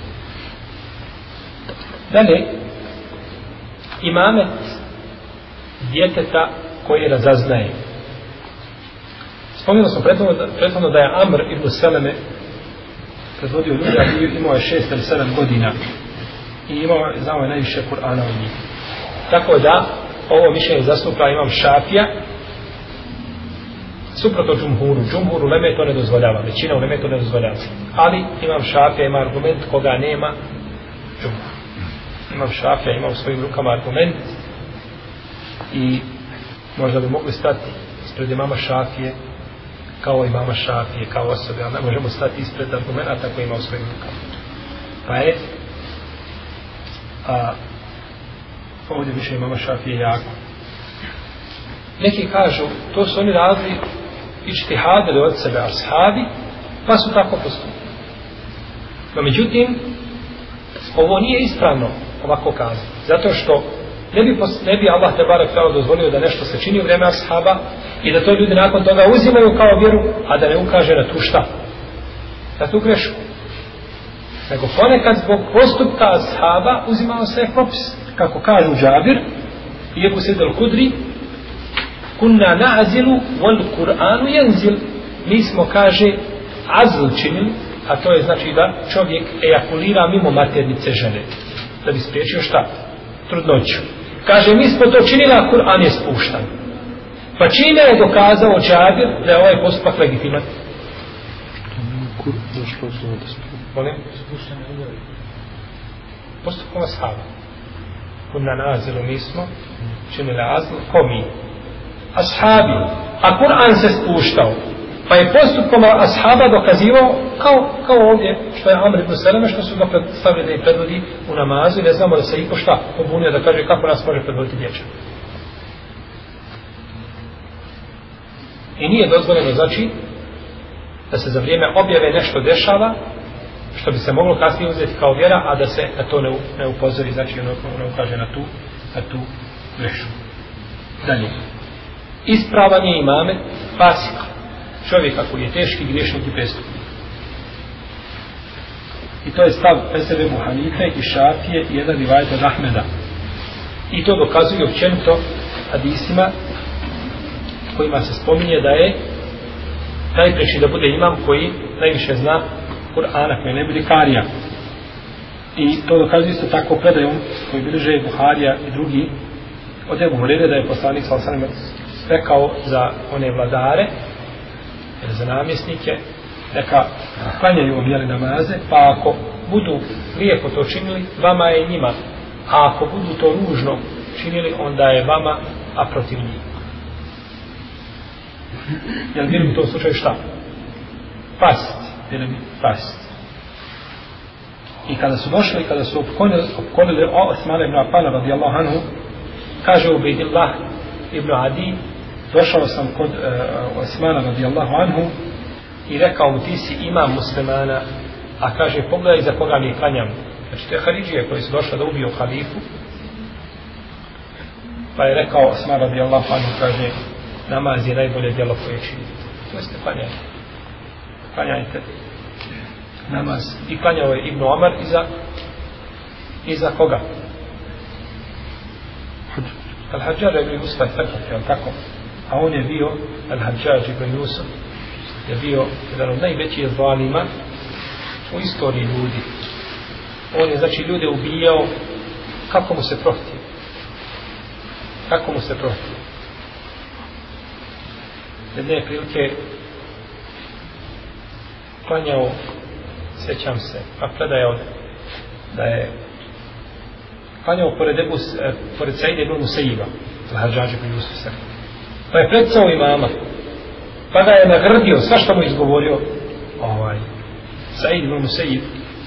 Dalje, imamet djeteta koje razaznaje. Spomenuo smo prethodno da je Amr ibn Seleme predvodio ljudi, a imao je 6 ili 7 godina i znao je najviše Kur'ana od njih. Tako da ovo mišljenje zastupa imam Šafija suprotno džumhuru. Džumhuru uleme to ne dozvoljava, većina uleme to ne dozvoljava, ali imam Šafija ima argument koga nema džumhur. Imam Šafija ima u svojim rukama argument i možda bi mogli stati ispred imama Šafije kao imama Šafije, kao osobe, ali ne možemo stati ispred argumenta koji ima u svojim rukama. Pa je ovdje više imama Šafije jako. Neki kažu, to su oni radili ičtihadili od sebe ashabi, pa su tako postupili. No međutim, ovo nije ispravno ovako kazati. Zato što ne bi Allah te barek tala dozvolio da nešto se čini u vrijeme ashaba i da to ljudi nakon toga uzimaju kao vjeru, a da ne ukaže na tu šta? Na tu grešku. Nego ponekad zbog postupka ashaba uzimao se propis. Kako kažu Džabir i Ebu Sejid al-Kudri, kunna na'zilu wal Kur'anu yanzil. Mi smo, kaže, azl činili, a to je znači da čovjek ejakulira mimo maternice žene. Da bi spriječio šta? Trudnoću. Kaže, mi smo to činili, a Kur'an je spuštan. Pa čime je dokazao Džabir da je ovaj postupak legitiman? Molim? Postupkom ashaba. Kunna nazilu mi smo činili azl, ko mi? Ashabi. A Kur'an se spuštao. Pa je postupkom ashaba dokazivao kao ovdje što je Amr ibn Seleme, što su ga predstavili da ih predvodi u namazu i ne znamo da se iko šta pobunio da kaže kako nas može predvoditi dječak. I nije dozvoljeno znači da se za vrijeme objave nešto dešava što bi se moglo kasnije uzeti kao vjera, a da se na to ne upozori, znači ne ukaže na tu grešku. Dalje. Ispravan je imamet fasika, čovjeka koji je teški griješnik i prestupnik. I to je stav mezheba Ebu Hanife i Šafije i jedan rivajet od Ahmeda. I to dokazuje općenito hadisima kojima se spominje da je najpreći da bude imam koji najviše zna Kur'ana, koji ne bude karija. I to dokazuje isto tako predajom koji bilježe Buharija i drugi od Ebu Hurere da je poslanik sallallahu alejhi ve sellem rekao za one vladare ili za namjesnike neka klanjaju objeli namaze, pa ako budu lijepo to činili, vama je i njima, a ako budu to ružno činili, onda je vama, a protiv njih. Jel bili u tom slučaju šta? Past. I kada su došli, kada su opkolili Osmana ibn Affana radijallahu anhu, kaže Ubejdillah ibn Adi, došao sam kod Osmana radijallahu anhu i rekao mu, ti si imam muslimana, a kaže, pogledaj za koga mi klanjam. Znači, to je Haridžije koji su došli da ubiju halifu. Pa je rekao Osman radijallahu anhu, kaže, namaz je najbolje djelo koje činite. To jeste klanjajte namaz. I klanjao je Ibn Omar iza koga? Al-Hadžar ibn Yusuf je tako. A on je bio, Al-Hadžar ibn Yusuf, je bio jedan od najvećih zalima u istoriji ljudi. On je znači ljude ubijao kako mu se prohtio. jedne prilike klanjao, sjećam se, a predajao da je klanjao pored Saide ibn Musaiba, Al-Hadžađa ibn Jusufa. Pa je predcao imama, pa ga je nagrdio, sva što mu izgovorio Said ibn Musaib.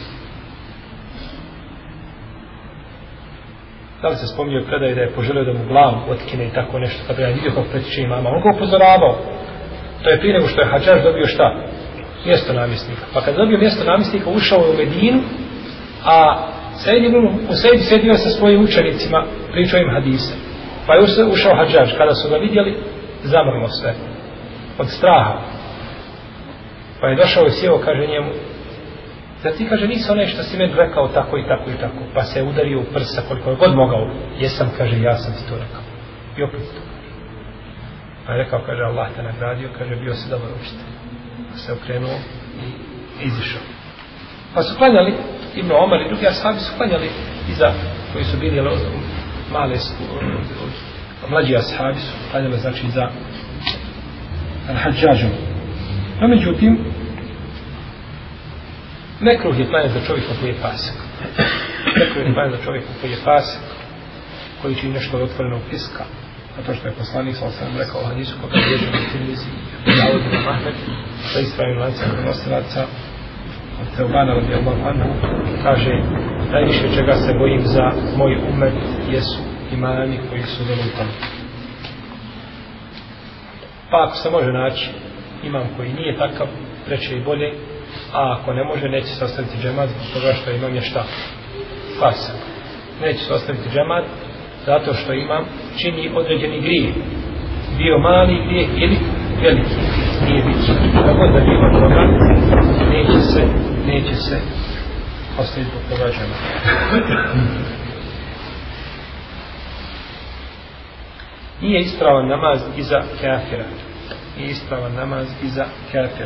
Da li se spominjao i predaje da je poželio da mu glavu otkine i tako nešto, kada je vidio kako pretiče imama, on ga upozoravao. To je prije nego što je Hadžađ dobio šta? Mjesto namjesnika. Pa kad dobio mjesto namjesnika, ušao je u Medinu, a Said ibn Musaib sjedio sa svojim učenicima, pričao im hadise. Pa je ušao Hadžađ, kada su ga vidjeli, zamrlo sve od straha. Pa je došao i sjeo, kaže njemu, da ti, kaže, nisi onaj što si meni rekao tako i tako i tako. Pa se je udario u prsa koliko je god mogao. Jesam, kaže, ja sam ti to rekao. I opet to kaže. Pa je rekao, kaže, Allah te nagradio, kaže, bio si dobar učitelj. Pa se okrenuo i izišao. Pa su klanjali, Ibn Omar i drugi ashabi su klanjali iza, koji su bili male, mlađi ashabi su klanjali, znači, za Al-Hadžađom. No, međutim, mekruh je klanjati za čovjeka koji je fasik. Mekruh je klanjati za čovjeka koji je fasik, koji čini nešto od otvorenog fiska. A to što je poslanik s.a.v. rekao u hadisu koga je bježao u Tirmizi, Dawud ibn Ahmed, sa ispravim lancem prenosilaca, od Teubana radijallahu anhu, kaže, najviše čega se bojim za moj umet jesu imani koji su velutani. Pa ako se može naći imam koji nije takav, preče i bolje, a ako ne može, neće se ostaviti džemat zbog toga što imam je šta? Fasak. Neće se ostaviti džemat zato što imam čini određeni grijeh. Bio mali grijeh ili veliki grijeh. Tako da bilo toga, neće se ostaviti zbog toga džemat. Nije ispravan namaz iza kafira. Nije ispravan namaz iza kafira.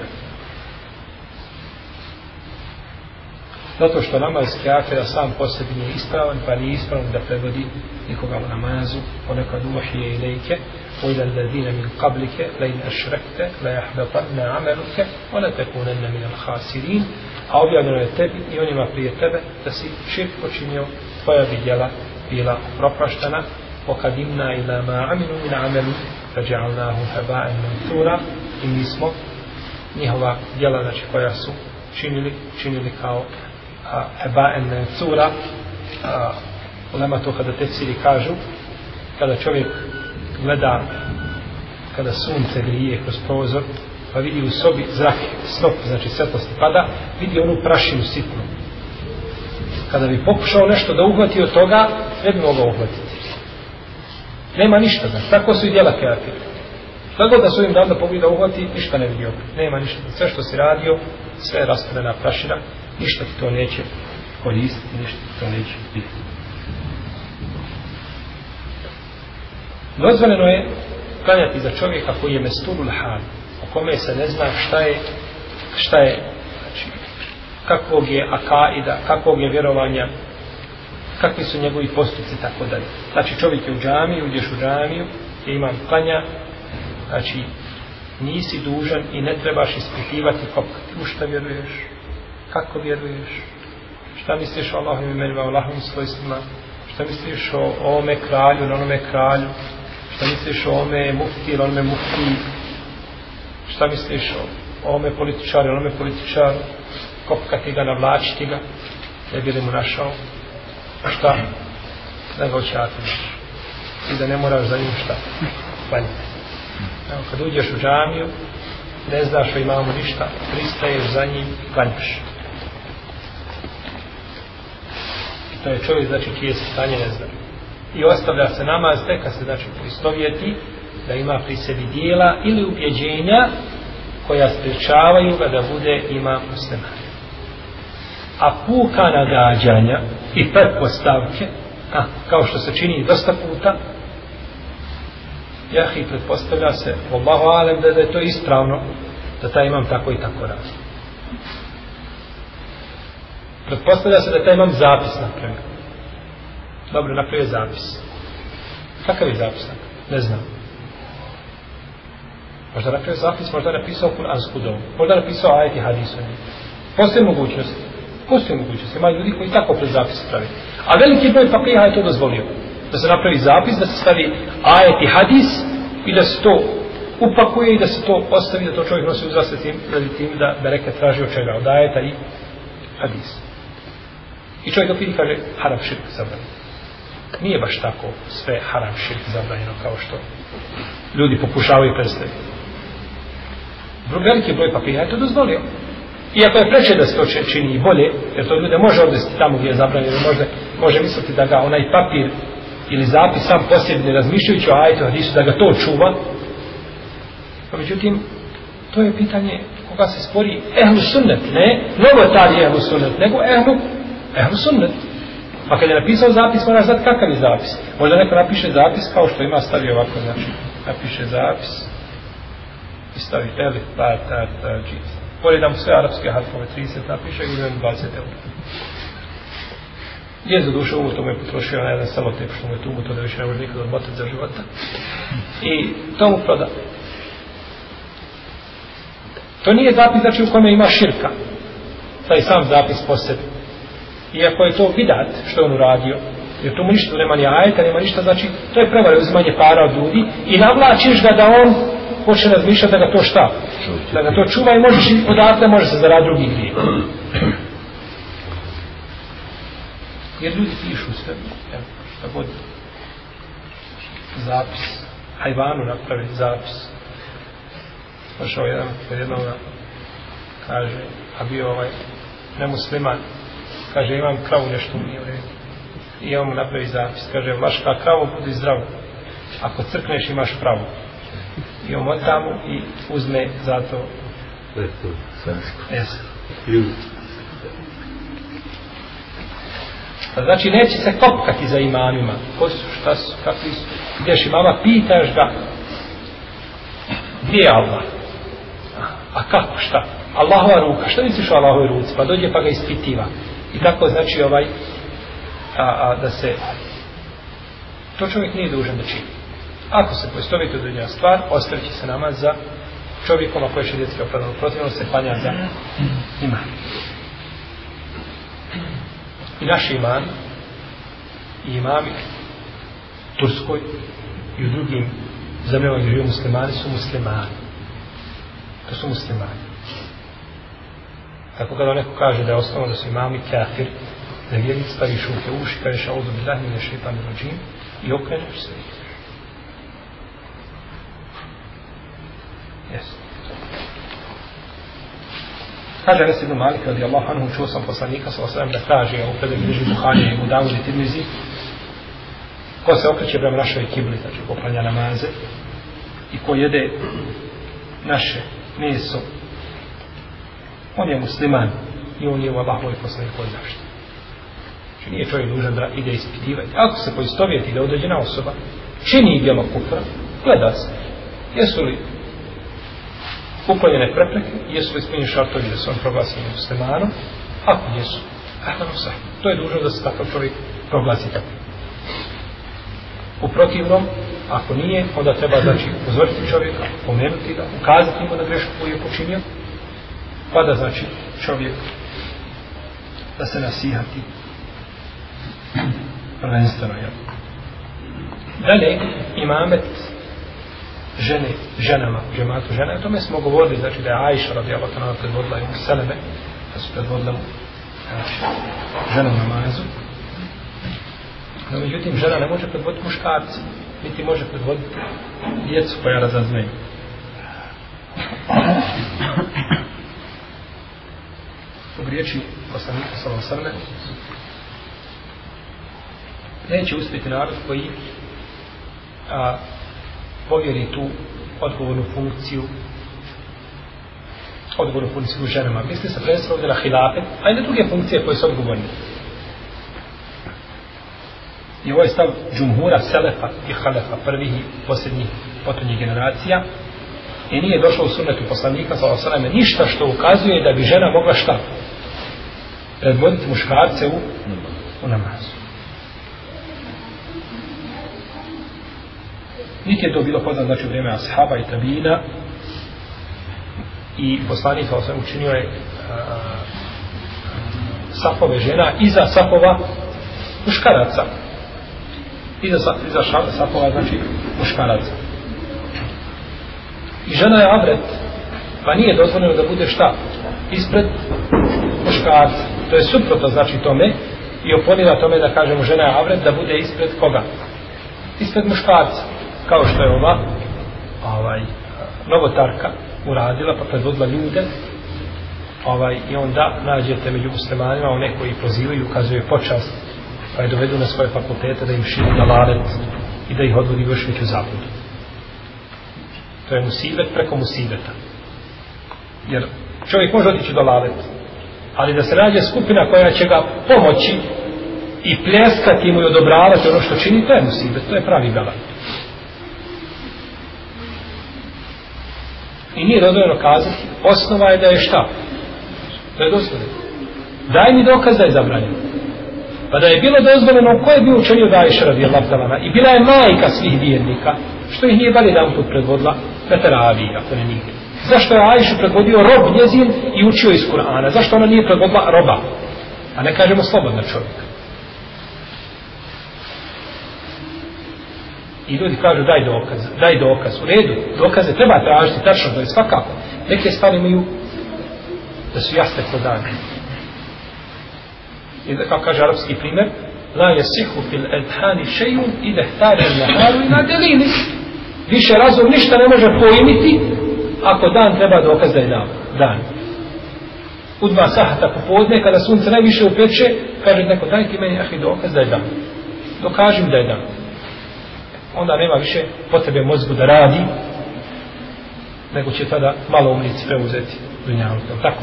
Zato što namaz kafira sam po sebi nije ispravan, pa nije ispravan da predvodi nikoga u namazu. Ponekad uhije ilejke, وَإِلَى الَّذِينَ مِنْ قَبْلِكَ لَإِنْ أَشْرَكْتَ لَيَحْبَطَنَّ عَمَلُكَ وَلَتَكُونَنَّ مِنَ الْخَاسِرِينَ. A objavljeno je tebi i onima prije tebe da si širk počinio, tvoja bi djela bila propraštana. وَقَدِمْنَا إِلَى مَا عَمِلُوا مِنْ عَمَلٍ فَجَعَلْنَاهُ هَبَاءً مَنْثُورًا. I mi smo njihova djela, znači koja su činili kao heba'en mansura. Ulema to kada tefsiri kažu, kada čovjek gleda, kada sunce grije kroz prozor, pa vidi u sobi zrak, snop, znači svetlosti pada, vidi onu prašinu sitnu. Kada bi pokušao nešto da uhvati od toga, ne bi mogao uhvatiti. Nema ništa, znači, tako su i djela kafira. Šta god da su im dali da pogleda uhvati, ništa ne vidio. Nema ništa. Sve što si radio, sve je raspadena prašina, ništa ti to neće koristiti, ništa ti to neće biti. Dozvoljeno je klanjati za čovjeka koji je mesturul hal, o kome se ne zna šta je, znači, kakvog je akaida, kakvog je vjerovanja, kakvi su njegovi postupci, tako dalje. Znači, čovjek je u džamiju, uđeš u džamiju, je imam klanja, znači, nisi dužan i ne trebaš ispitivati u šta vjeruješ, kako vjeruješ, šta misliš o Allahovim imenima, o Allahovim svojstvima, šta misliš o ovome kralju, na onome kralju, šta misliš o ovome mufti ili onome mufti, šta misliš o ovome političaru, onome političaru, kopkati ga, navlačiti ga, ne bi li mu našao, šta, da ga očatiš i da ne moraš za njim šta klanjati. Evo, kad uđeš u džamiju, ne znaš o imamu ništa, pristaješ za njim i klanjaš. I to je čovjek, znači, čije se stanje ne zna. I ostavlja se namaz tek kad se, znači, pristovjeti da ima pri sebi dijela ili ubjeđenja koja sprečavaju ga da bude imam musliman. A puka nagađanja i pretpostavke, kao što se čini dosta puta, jahi, pretpostavlja se, Allahu alem, da je to ispravno, da taj imam tako i tako radi. Pretpostavlja se da taj imam zapis napravio. Dobro, napravio zapis. Kakav je zapis? Ne znam. Možda napravio zapis, možda napisao kuransku dovu, možda napisao ajet i hadis o njih. Postoji mogućnost. Ima ljudi koji tako pred zapis pravi. A veliki broj fakija je to dozvolio. Da se napravi zapis, da se stavi ajet i hadis i da se to upakuje i da se to ostavi, da to čovjek nosi uzraste tim da bereket traži od čega, od ajeta i hadis. I čovjek dok vidi kaže haram širk zabranjeno. Nije baš tako sve haram širk zabranjeno kao što ljudi pokušavaju predstaviti. Veliki broj papira je to dozvolio. Iako je preče da se to čini i bolje, jer to ljude može odvesti tamo gdje je zabranjeno, može misliti da ga onaj papir ili zapis sam posljedno ne razmišljajući o ajetu hadisu, da ga to čuva. Pa međutim, to je pitanje koga se spori ehlu sunnet, ne novotari ehlu sunnet, nego ehlu sunnet. Pa kad je napisao zapis, moraš znati kakav je zapis. Možda neko napiše zapis kao što ima, stavi ovako, znači, napiše zapis i stavi elif, ta, džis. Pored da mu sve arapske harfove 30 napiše i uzmem 20 eura. Je za dušu umu, to mu je potrošio na jedan selotep, što mu je tu umu, to da više ne može nikada odmotati za života. I to mu proda. To nije zapis, znači, u kome ima širka. Taj sam zapis po sebi. Iako je to bidat što je on uradio, jer tu mu ništa nema ni ajeta, nema ništa, znači, to je prevare uzimanje para od ljudi i navlačiš ga da on počne razmišljati da ga to šta? Da ga to čuva i možeš odatle, može se zaradi drugi grijeh. Jer ljudi pišu sve, šta god zapis, hajvanu napravi zapis. Došao jedan kod jednoga, kaže, a bio nemusliman, kaže, imam kravu, nešto nije u redu. I on mu napravi zapis, kaže, vaška kravu, budi zdravu. Ako crkneš, imaš pravu. I on mota mu i uzme za to. Znači, neće se kopkati za imamima. Ko su, šta su, kakvi su. Ideš imama, pitaš ga, gdje je Allah? A kako, šta? Allahova ruka, šta misliš o Allahovoj ruci? Pa dođe pa ga ispitiva. I tako znači da se to čovjek nije dužan da čini. Ako se poistoviti određena stvar, ostavit će se namaz za čovjekom ako je šerijatski opravdano, protivno se klanja za iman. I naši imami i imami u Turskoj i u drugim zemljama gdje žive muslimani su muslimani. To su muslimani. Tako kada neko kaže da je osnovno da su imami kafir, da vjernik staviš ruke u uši, kažeš auzu billahi mine šeitanir racim i okreneš se. Kaže Anas ibn Malik radijallahu anhu, čuo sam poslanika sallallahu alejhi ve sellem da kaže u predaji Buharija i Abu Davud i Tirmizi, ko se okreće prema našoj kibli, znači ko klanja namaze i ko jede naše meso, on je musliman i on je u Allahovoj poslanikovoj zaštiti. Znači nije čovjek dužan da ide ispitivati. Ako se poistovjeti da određena osoba čini djelo kufra, gleda se jesu li uklonjene prepreke, jesu li ispunjeni šartovi da se on proglasi muslimanom, ako jesu, to je dužno da se takav čovjek proglasi tako. U protivnom, ako nije, onda treba znači upozoriti čovjeka, pomenuti ga, ukazati mu na grešku koju je počinio, pa da znači čovjek da se nasihati prvenstveno. Dalje, imamet ženama, u džematu žena, o tome smo govorili, znači da je Ajša radijallahu anha predvodila i Seleme, da su predvodila ženu namazu. No, međutim, žena ne može predvoditi muškarci, niti može predvoditi djecu koja razazmeju. U riječi poslanika sallallahu alejhi ve sellem neće uspjeti narod koji povjeri tu odgovornu funkciju ženama. Misli se prvenstveno ovdje na hilafet, a i na druge funkcije koje su odgovorne. I ovo je stav džumhura, selefa i halefa, prvih i posljednjih potonjih generacija. I nije došlo u sunnetu poslanika sallallahu alejhi ve sellem ništa što ukazuje da bi žena mogla šta? Predvoditi muškarce u namazu. Niti je to bilo poznat znači u vrijeme ashaba i tabina, i poslanik učinio je safove žena iza safova muškaraca. Iza safova znači muškaraca. I žena je avret, pa nije dozvoljeno da bude šta? Ispred muškarca. To je suprotno znači tome i oponira tome da kažemo žena je avret da bude ispred koga? Ispred muškarca. Kao što je ova novotarka uradila pa predvodila ljude i onda nađete među muslimanima one koji pozivaju i ukazuju počast pa je dovedu na svoje fakultete da im širi dalalet i da ih odvodi još veću zabludu. To je musibet preko musibeta. Jer čovjek može otići do dalalet, ali da se nađe skupina koja će ga pomoći i pljeskati mu i odobravati ono što čini, to je musibet, to je pravi bela. I nije dozvoljeno kazati, osnova je da je šta? To je dozvoljeno. Daj mi dokaz da je zabranjeno. Pa da je bilo dozvoljeno, ko je bio učenio da Ajša radijallahu ta'ala i bila je majka svih vjernika, što ih nije bar jedan put predvodila na teraviji, ako ne nigdje. Zašto je Ajšu predvodio rob njezin i učio iz Kur'ana? Zašto ona nije predvodila roba? A ne kažemo slobodna čovjeka. I ljudi kažu daj dokaz. U redu, dokaze treba tražiti, tačno, to je svakako. Neke stvari imaju da su jasne kod dana. I da, kao kaže arapski primjer, la yasihu fil adhani shay'un idha ihtara an-naharu ila dalili. Više razum ništa ne može pojmiti ako dan treba dokaz da je dan. U 2 sahata popodne, kada sunce najviše upeče, kaže neko, daj ti meni ahi dokaz da je dan. Dokažim da je dan. Onda nema više potrebe mozgu da radi, nego će tada malo umnici preuzeti dunjavu. Tako.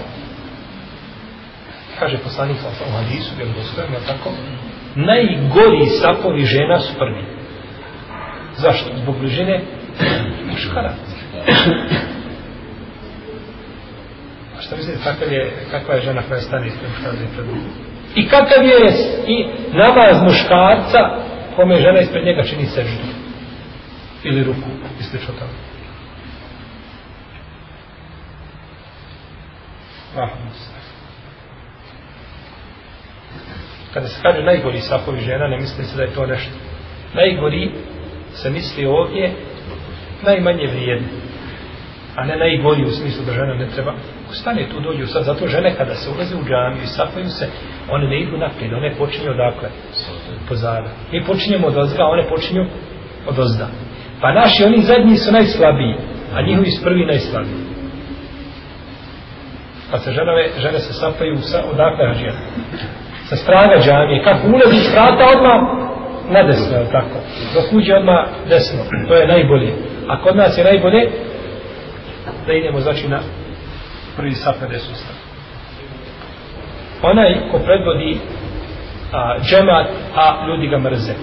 Kaže poslanik u hadisu, vjerodostojno, tako, najgori sapovi žena su prvi. Zašto? Zbog bližine muškaraca. A šta mislite, kakva je žena koja stane ispred muškarca i pred drugom? I kakav je i namaz muškarca kome žena ispred njega čini seždu? Ili ruku, i slično tamo. Kada se kaže najgori sapovi žena, ne misli se da je to nešto. Najgori se misli ovdje najmanje vrijedni, a ne najgori u smislu da žena ne treba. Ako stane tu dođu sad, zato žene kada se ulaze u džamiju i sapaju se, one ne idu naprijed, one počinju odakle? Pozada. Mi počinjemo od ozga, one počinju od ozda. Pa naši, oni zadnji su najslabiji, a njihovi su prvi najslabiji. Pa se žene se sapaju odakle hađija? Sa strana džamije. Kako ulazi s vrata odmah na desno, je tako? Dok uđe odmah desno. To je najbolje. A kod nas je najbolje da idemo znači na prvi sap na desnu stranu. Onaj ko predvodi džemat, a ljudi ga mrze.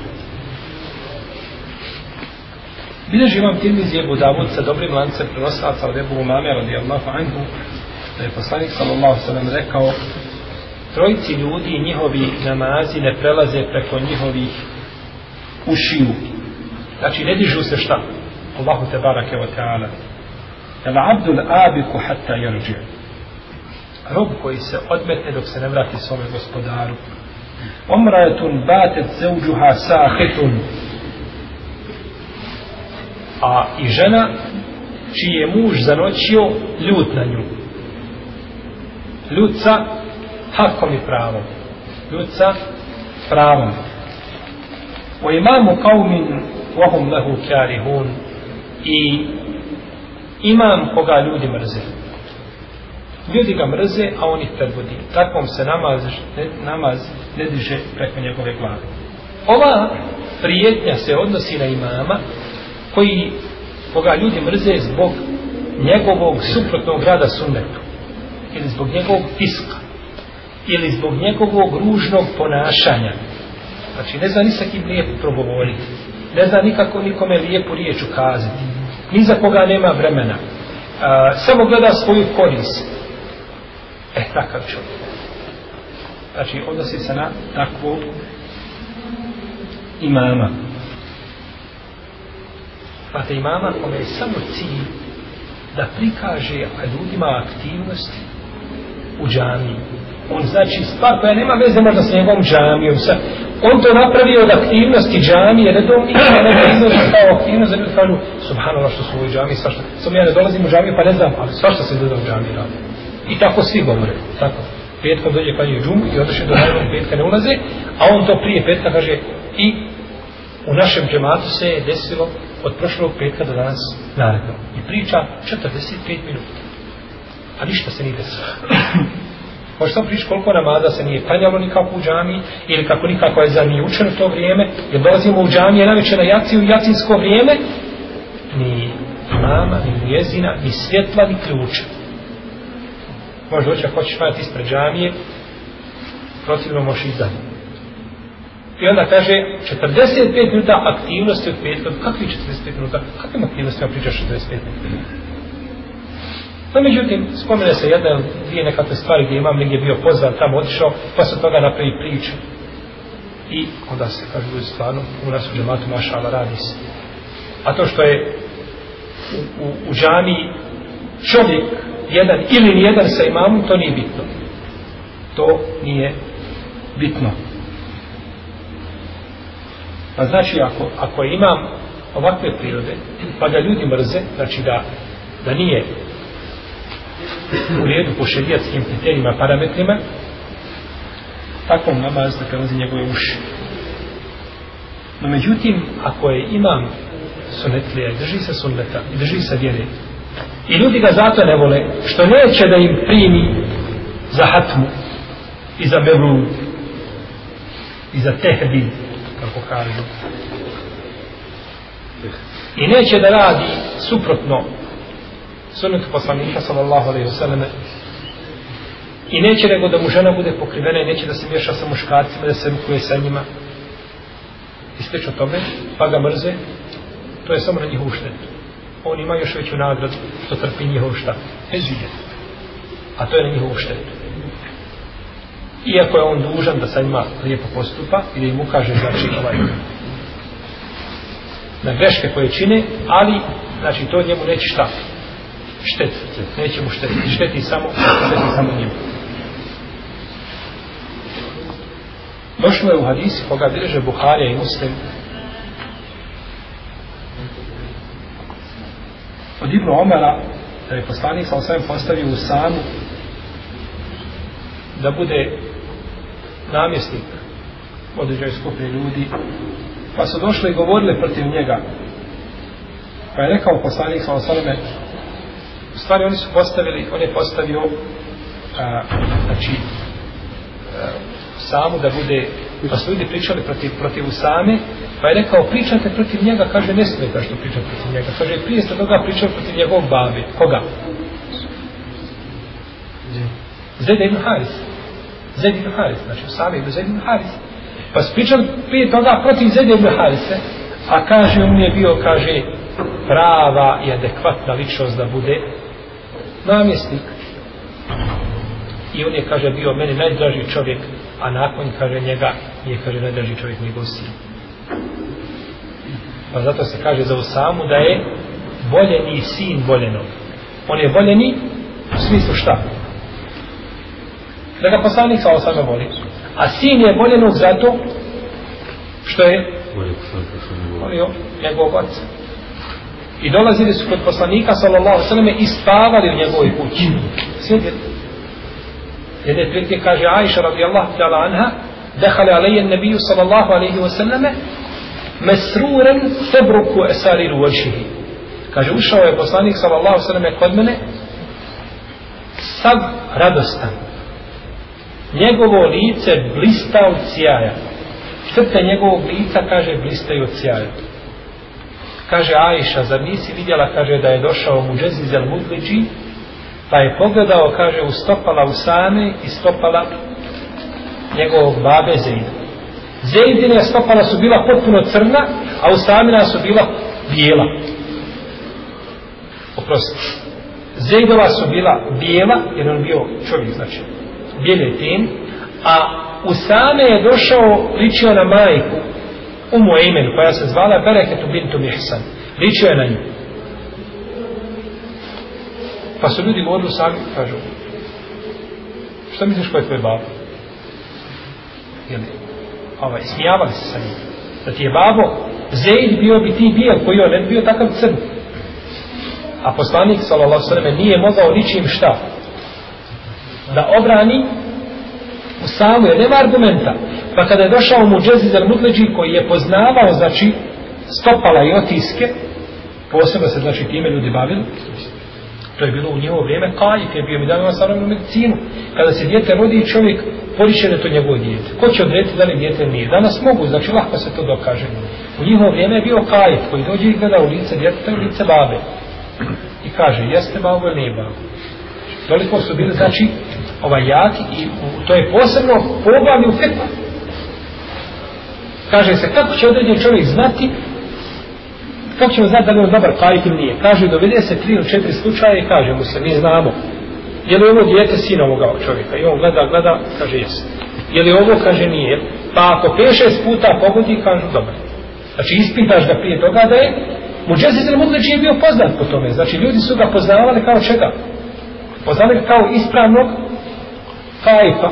Bilježi imam Tirmizi Ebu Davud sa dobrim lancem prenoslaca od Ebu Umame radijallahu anhu, da je poslanik sallallahu sallam rekao, trojici ljudi i njihovi namazi ne prelaze preko njihovih ušiju. Znači ne dižu se šta? Allahu te barake wa ta'ala. El abdul abiku hatta yarđi. Rob koji se odmetne dok se ne vrati svome gospodaru. Omrajetun batet zeuđuha sahitun. A i žena čiji je muž zanoćio ljut na nju. Ljut sa hakom i pravom. Ljut sa pravom. O imamu qaumin wahum lahu karihun. I imam koga ljudi mrze. Ljudi ga mrze, a on ih predvodi. Takvom se namaz ne diže preko njegove glave. Ova prijetnja se odnosi na imama koga ljudi mrze zbog njegovog suprotnog rada sunnetu. Ili zbog njegovog fiska. Ili zbog njegovog ružnog ponašanja. Znači ne zna ni sa kim lijepo progovoriti. Ne zna nikako nikome lijepu riječ ukazati. Ni za koga nema vremena. Samo gleda svoju korist. Takav čovjek. Znači odnosi se na takvog imama. Pa te imama kome je samo cilj da prikaže ljudima aktivnosti u džamiji. On znači stvar koja nema veze možda sa njegovom džamijom. On to napravio od aktivnosti džamije, redovnih, ne izlazi kao aktivnost, da ljudi kažu, subhanallah što su u ovoj džamiji, svašta. Samo ja ne dolazim u džamiju pa ne znam, ali svašta se ljudi u džamiji radi. I tako svi govore, tako. Petkom dođe klanjaju džumu i odošli do narednog petka ne ulaze, a on to prije petka kaže i u našem džematu se je desilo od prošlog petka do danas naredno. I priča 45 minuta. A ništa se nije desilo. Može sam pričati koliko namaza se nije klanjalo nikako u džamiji ili kako nikako je za nije učeno to vrijeme, jer dolazimo u džamije najveće na jaciju i jacinsko vrijeme, ni imama, ni mjezina, ni svjetla, ni ključa. Može doći ako hoćeš majati ispred džamije, protivno možeš ići za njim. I onda kaže 45 minuta aktivnosti od petka. Kakvi 45 minuta? Kakvim aktivnostima pričaš 45 minuta? No, međutim, spomene se jedna ili dvije nekakve stvari gdje imam negdje bio pozvan, tamo otišao, pa se od toga napravi priču. I onda se kaže ljudi stvarno, u nas u džematu mašala radi se. A to što je u džamiji čovjek jedan ili nijedan sa imamom, to nije bitno. To nije bitno. Pa znači, ako imam ovakve prirode, pa ga ljudi mrze, znači da nije u redu po šerijatskim kriterijima, parametrima, takvom namaz da prelazi njegove uši. No međutim, ako je imam sunetlija i drži se sunneta i drži se vjere i ljudi ga zato ne vole što neće da im primi za hatmu i za mevlud i za tehbid, kako kažu, i neće da radi suprotno sunnetu poslanika sallallahu alejhi ve selleme i neće nego da mu žena bude pokrivena i neće da se miješa sa muškarcima, da se rukuje sa njima i slično tome, pa ga mrze, to je samo na njihovu štetu. On ima još veću nagradu što trpi njihov šta? Ezijet. A to je na njihovu štetu. Iako je on dužan da sa njima lijepo postupa i da im ukaže znači na greške koje čine, ali znači to njemu neće šta? Šteti. Neće mu šteti. Šteti samo njemu. Došlo je u hadisi koga bilježe Buharija i Muslim od Ibnu Omara, da je poslanik sa osvijem postavio u Samu da bude namjesnik određenoj skupine ljudi, pa su došli i govorili protiv njega. Pa je rekao poslanik sa osvijem, u stvari on je postavio znači Samu da bude, pa su ljudi pričali protiv Usame, pa je rekao pričate protiv njega, kaže ne smijete što pričate protiv njega, kaže prije ste toga pričali protiv njegovog babe. Koga? Zejda ibn Haris. Zejda ibn Haris, znači Usame ibn Zejda ibn Haris. Pa su pričali prije toga protiv Zejda ibn Harise, a kaže on je bio, kaže, prava i adekvatna ličnost da bude namjesnik. I on je, kaže, bio meni najdraži čovjek, a nakon, kaže, njega je, kaže, najdraži čovjek njegov sin. Pa zato se kaže za Usamu da je voljeni sin voljenog. On je voljeni u smislu šta? Da ga poslanik sa Usame voli. A sin je voljenog zato što je volio njegovog oca. I dolazili su kod poslanika sallallahu alejhi ve selleme i spavali u njegovoj kući. Sjedili. Jedne prilike kaže Aisha radijallahu ta'ala anha, dehale alejje nebiju sallallahu alejhi ve selleme mesruren tebruku esariru očihi. Kaže, ušao je poslanik sallallahu alejhi ve selleme kod mene sav radostan. Njegovo lice blista od sjaja. Crte njegovog lica, kaže, blistaju od sjaja. Kaže Aisha, zar nisi vidjela, kaže, da je došao Muđeziz el Mudliđi, pa je pogledao, kaže, u stopala Usame i stopala njegovog babe Zejda. Zejdine stopala su bila potpuno crna, a Usamina su bila bijela. Oprosti. Zejdova su bila bijela, jer on bio čovjek, znači, bijele ten, a Usame je došao, ličio na majku, Umu Ejmenu, koja se zvala Bereketu bintu Mihsan. Ličio je na nju. Pa su ljudi govorili sami, kažu, šta misliš ko je tvoj babo? Smijavali se sa njim. Da ti je babo Zeid, bio bi ti bijel, koji on ne bio takav crn. A poslanik sallallahu sallam nije mogao ničim šta da obrani u samu, jer nema argumenta. Pa kada je došao Muđeziz al-Mudleđi koji je poznavao, znači, stopala i otiske, posebno se, znači, time ljudi bavili, to je bilo u njegovo vrijeme, Kajif je bio mi davima savremenu medicinu. Kada se dijete rodi, čovjek poriče da je to njegovo dijete. Ko će odrediti da li dijete nije? Danas mogu, znači lahko se to dokaže. U njihovo vrijeme je bio Kajif koji dođe i gleda u lice djeteta i u lice babe. I kaže, jeste babo ili nije babo? Toliko su bili, znači, jaki i to je posebno poglavlje u fekvu. Kaže se, kako će određen čovjek znati, kako ćemo znati da li on dobar kajif ili nije? Kaže, dovede se 3 ili 4 slučaje i kaže mu se, mi znamo, je li ovo dijete sin ovoga čovjeka? I on gleda, kaže, jeste. Je li ovo, kaže, nije. Pa ako 5-6 puta pogodi, kaže, dobar. Znači, ispitaš ga prije toga da je Muđeziz al-Mudleđi je bio poznat po tome. Znači, ljudi su ga poznavali kao čega? Poznali ga kao ispravnog kajfa.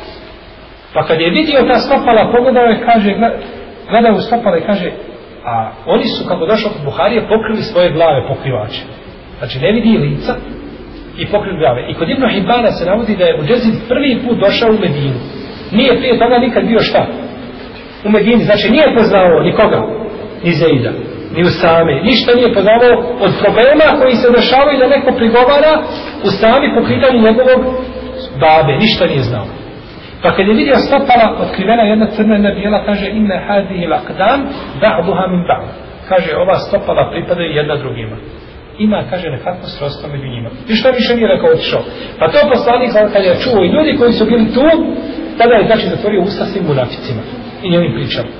Pa kad je vidio ta stopala, pogledao je, kaže, gledao u stopala i kaže, a oni su, kako došao kod Buharije, pokrili svoje glave pokrivače. Znači, ne vidi lica i pokrili glave. I kod Ibn Hibana se navodi da je Muđeziz prvi put došao u Medinu. Nije prije toga nikad bio šta? U Medini. Znači, nije poznao nikoga, ni Zeida, ni Usame. Ništa nije poznao od problema koji se dešavaju da neko prigovara u sami po pitanju njegovog babe. Ništa nije znao. Pa kad je vidio stopala otkrivena jedna crna, jedna bijela, kaže inne hadihi l'aqdam ba'duha min ba'd. Kaže, ova stopala pripadaju jedna drugima. Ima, kaže, nekako srodstvo među njima. I što više nije rekao, otišao. Pa to poslanik, kad je čuo i ljudi koji su bili tu, tada je, znači, zatvorio usta svim munaficima i njovim pričama.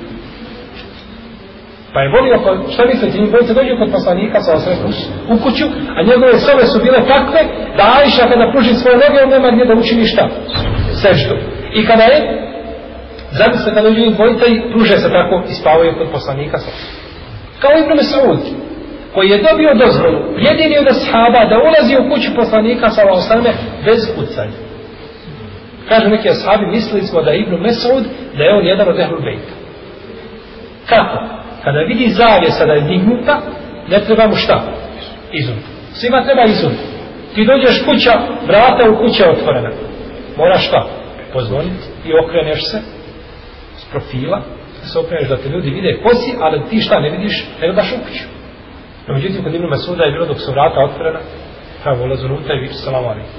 Pa je volio, šta mislite, njim bojice dođu kod poslanika sa osrednjom u kuću, a njegove sobe su bile takve da Ajša kada pruži svoje noge, on nema gdje da učini šta? Seždu. I kada je, zamislite kada dođu njim bojice i pruže se tako i spavaju kod poslanika sa osrednjom. Kao Ibn Mes'ud, koji je dobio dozvolu, jedini od ashaba da ulazi u kuću poslanika sa osrednjom bez kucanja. Kažu neki ashabi, mislili smo da je Ibn Mes'ud, da je on jedan od Ehlul Bejta. Kako? Kada vidi zavjesa da je dignuta, ne treba mu šta? Izum. Svima treba izum. Ti dođeš kuća, vrata u kuće je otvorena. Moraš šta? Pozvoniti i okreneš se s profila, da se okreneš da te ljudi vide ko si, ali ti šta ne vidiš, nego daš u kuću. No, međutim, kod Ibn Mes'uda je bilo dok su vrata otvorena, kao ulazu unutra i viču salam alejkum.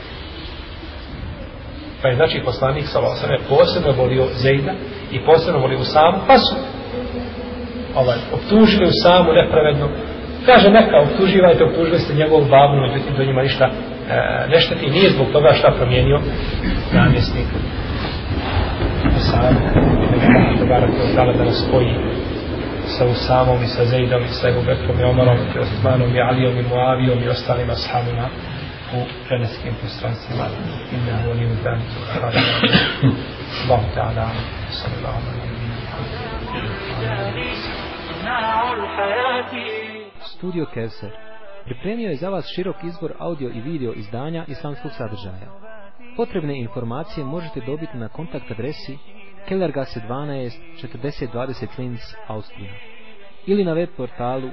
Pa je znači poslanik sallallahu alejhi ve sellem posebno volio Zejda i posebno volio Usamu, pa su optužili Usamu nepravedno. Kaže, neka, optužili ste njegovu babu, međutim do njima ništa ne šteti, nije zbog toga šta promijenio namjesnik Usamu. Da nas spoji sa Usamom i sa Zejdom i sa Ebu Bekrom i Omarom i Osmanom i Alijom i Muavijom i ostalim ashabima u preneskim prostranstvima. Inna volim dan Allah ta'ala sallallahu alaihi Studio Kevser pripremio je za vas širok izbor audio i video izdanja islamskog sadržaja. Potrebne informacije možete dobiti na kontakt adresi Kellergasse 12 4020 Linz, Austrija ili na web portalu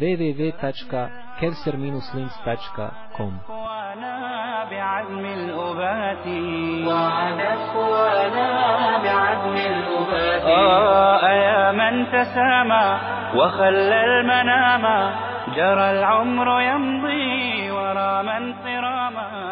www.kevser-linz.com. بعزم الأبات وعدت قوانا بعزم الأبات يا من تسامى وخلى المنام جرى العمر يمضي ورا من صراما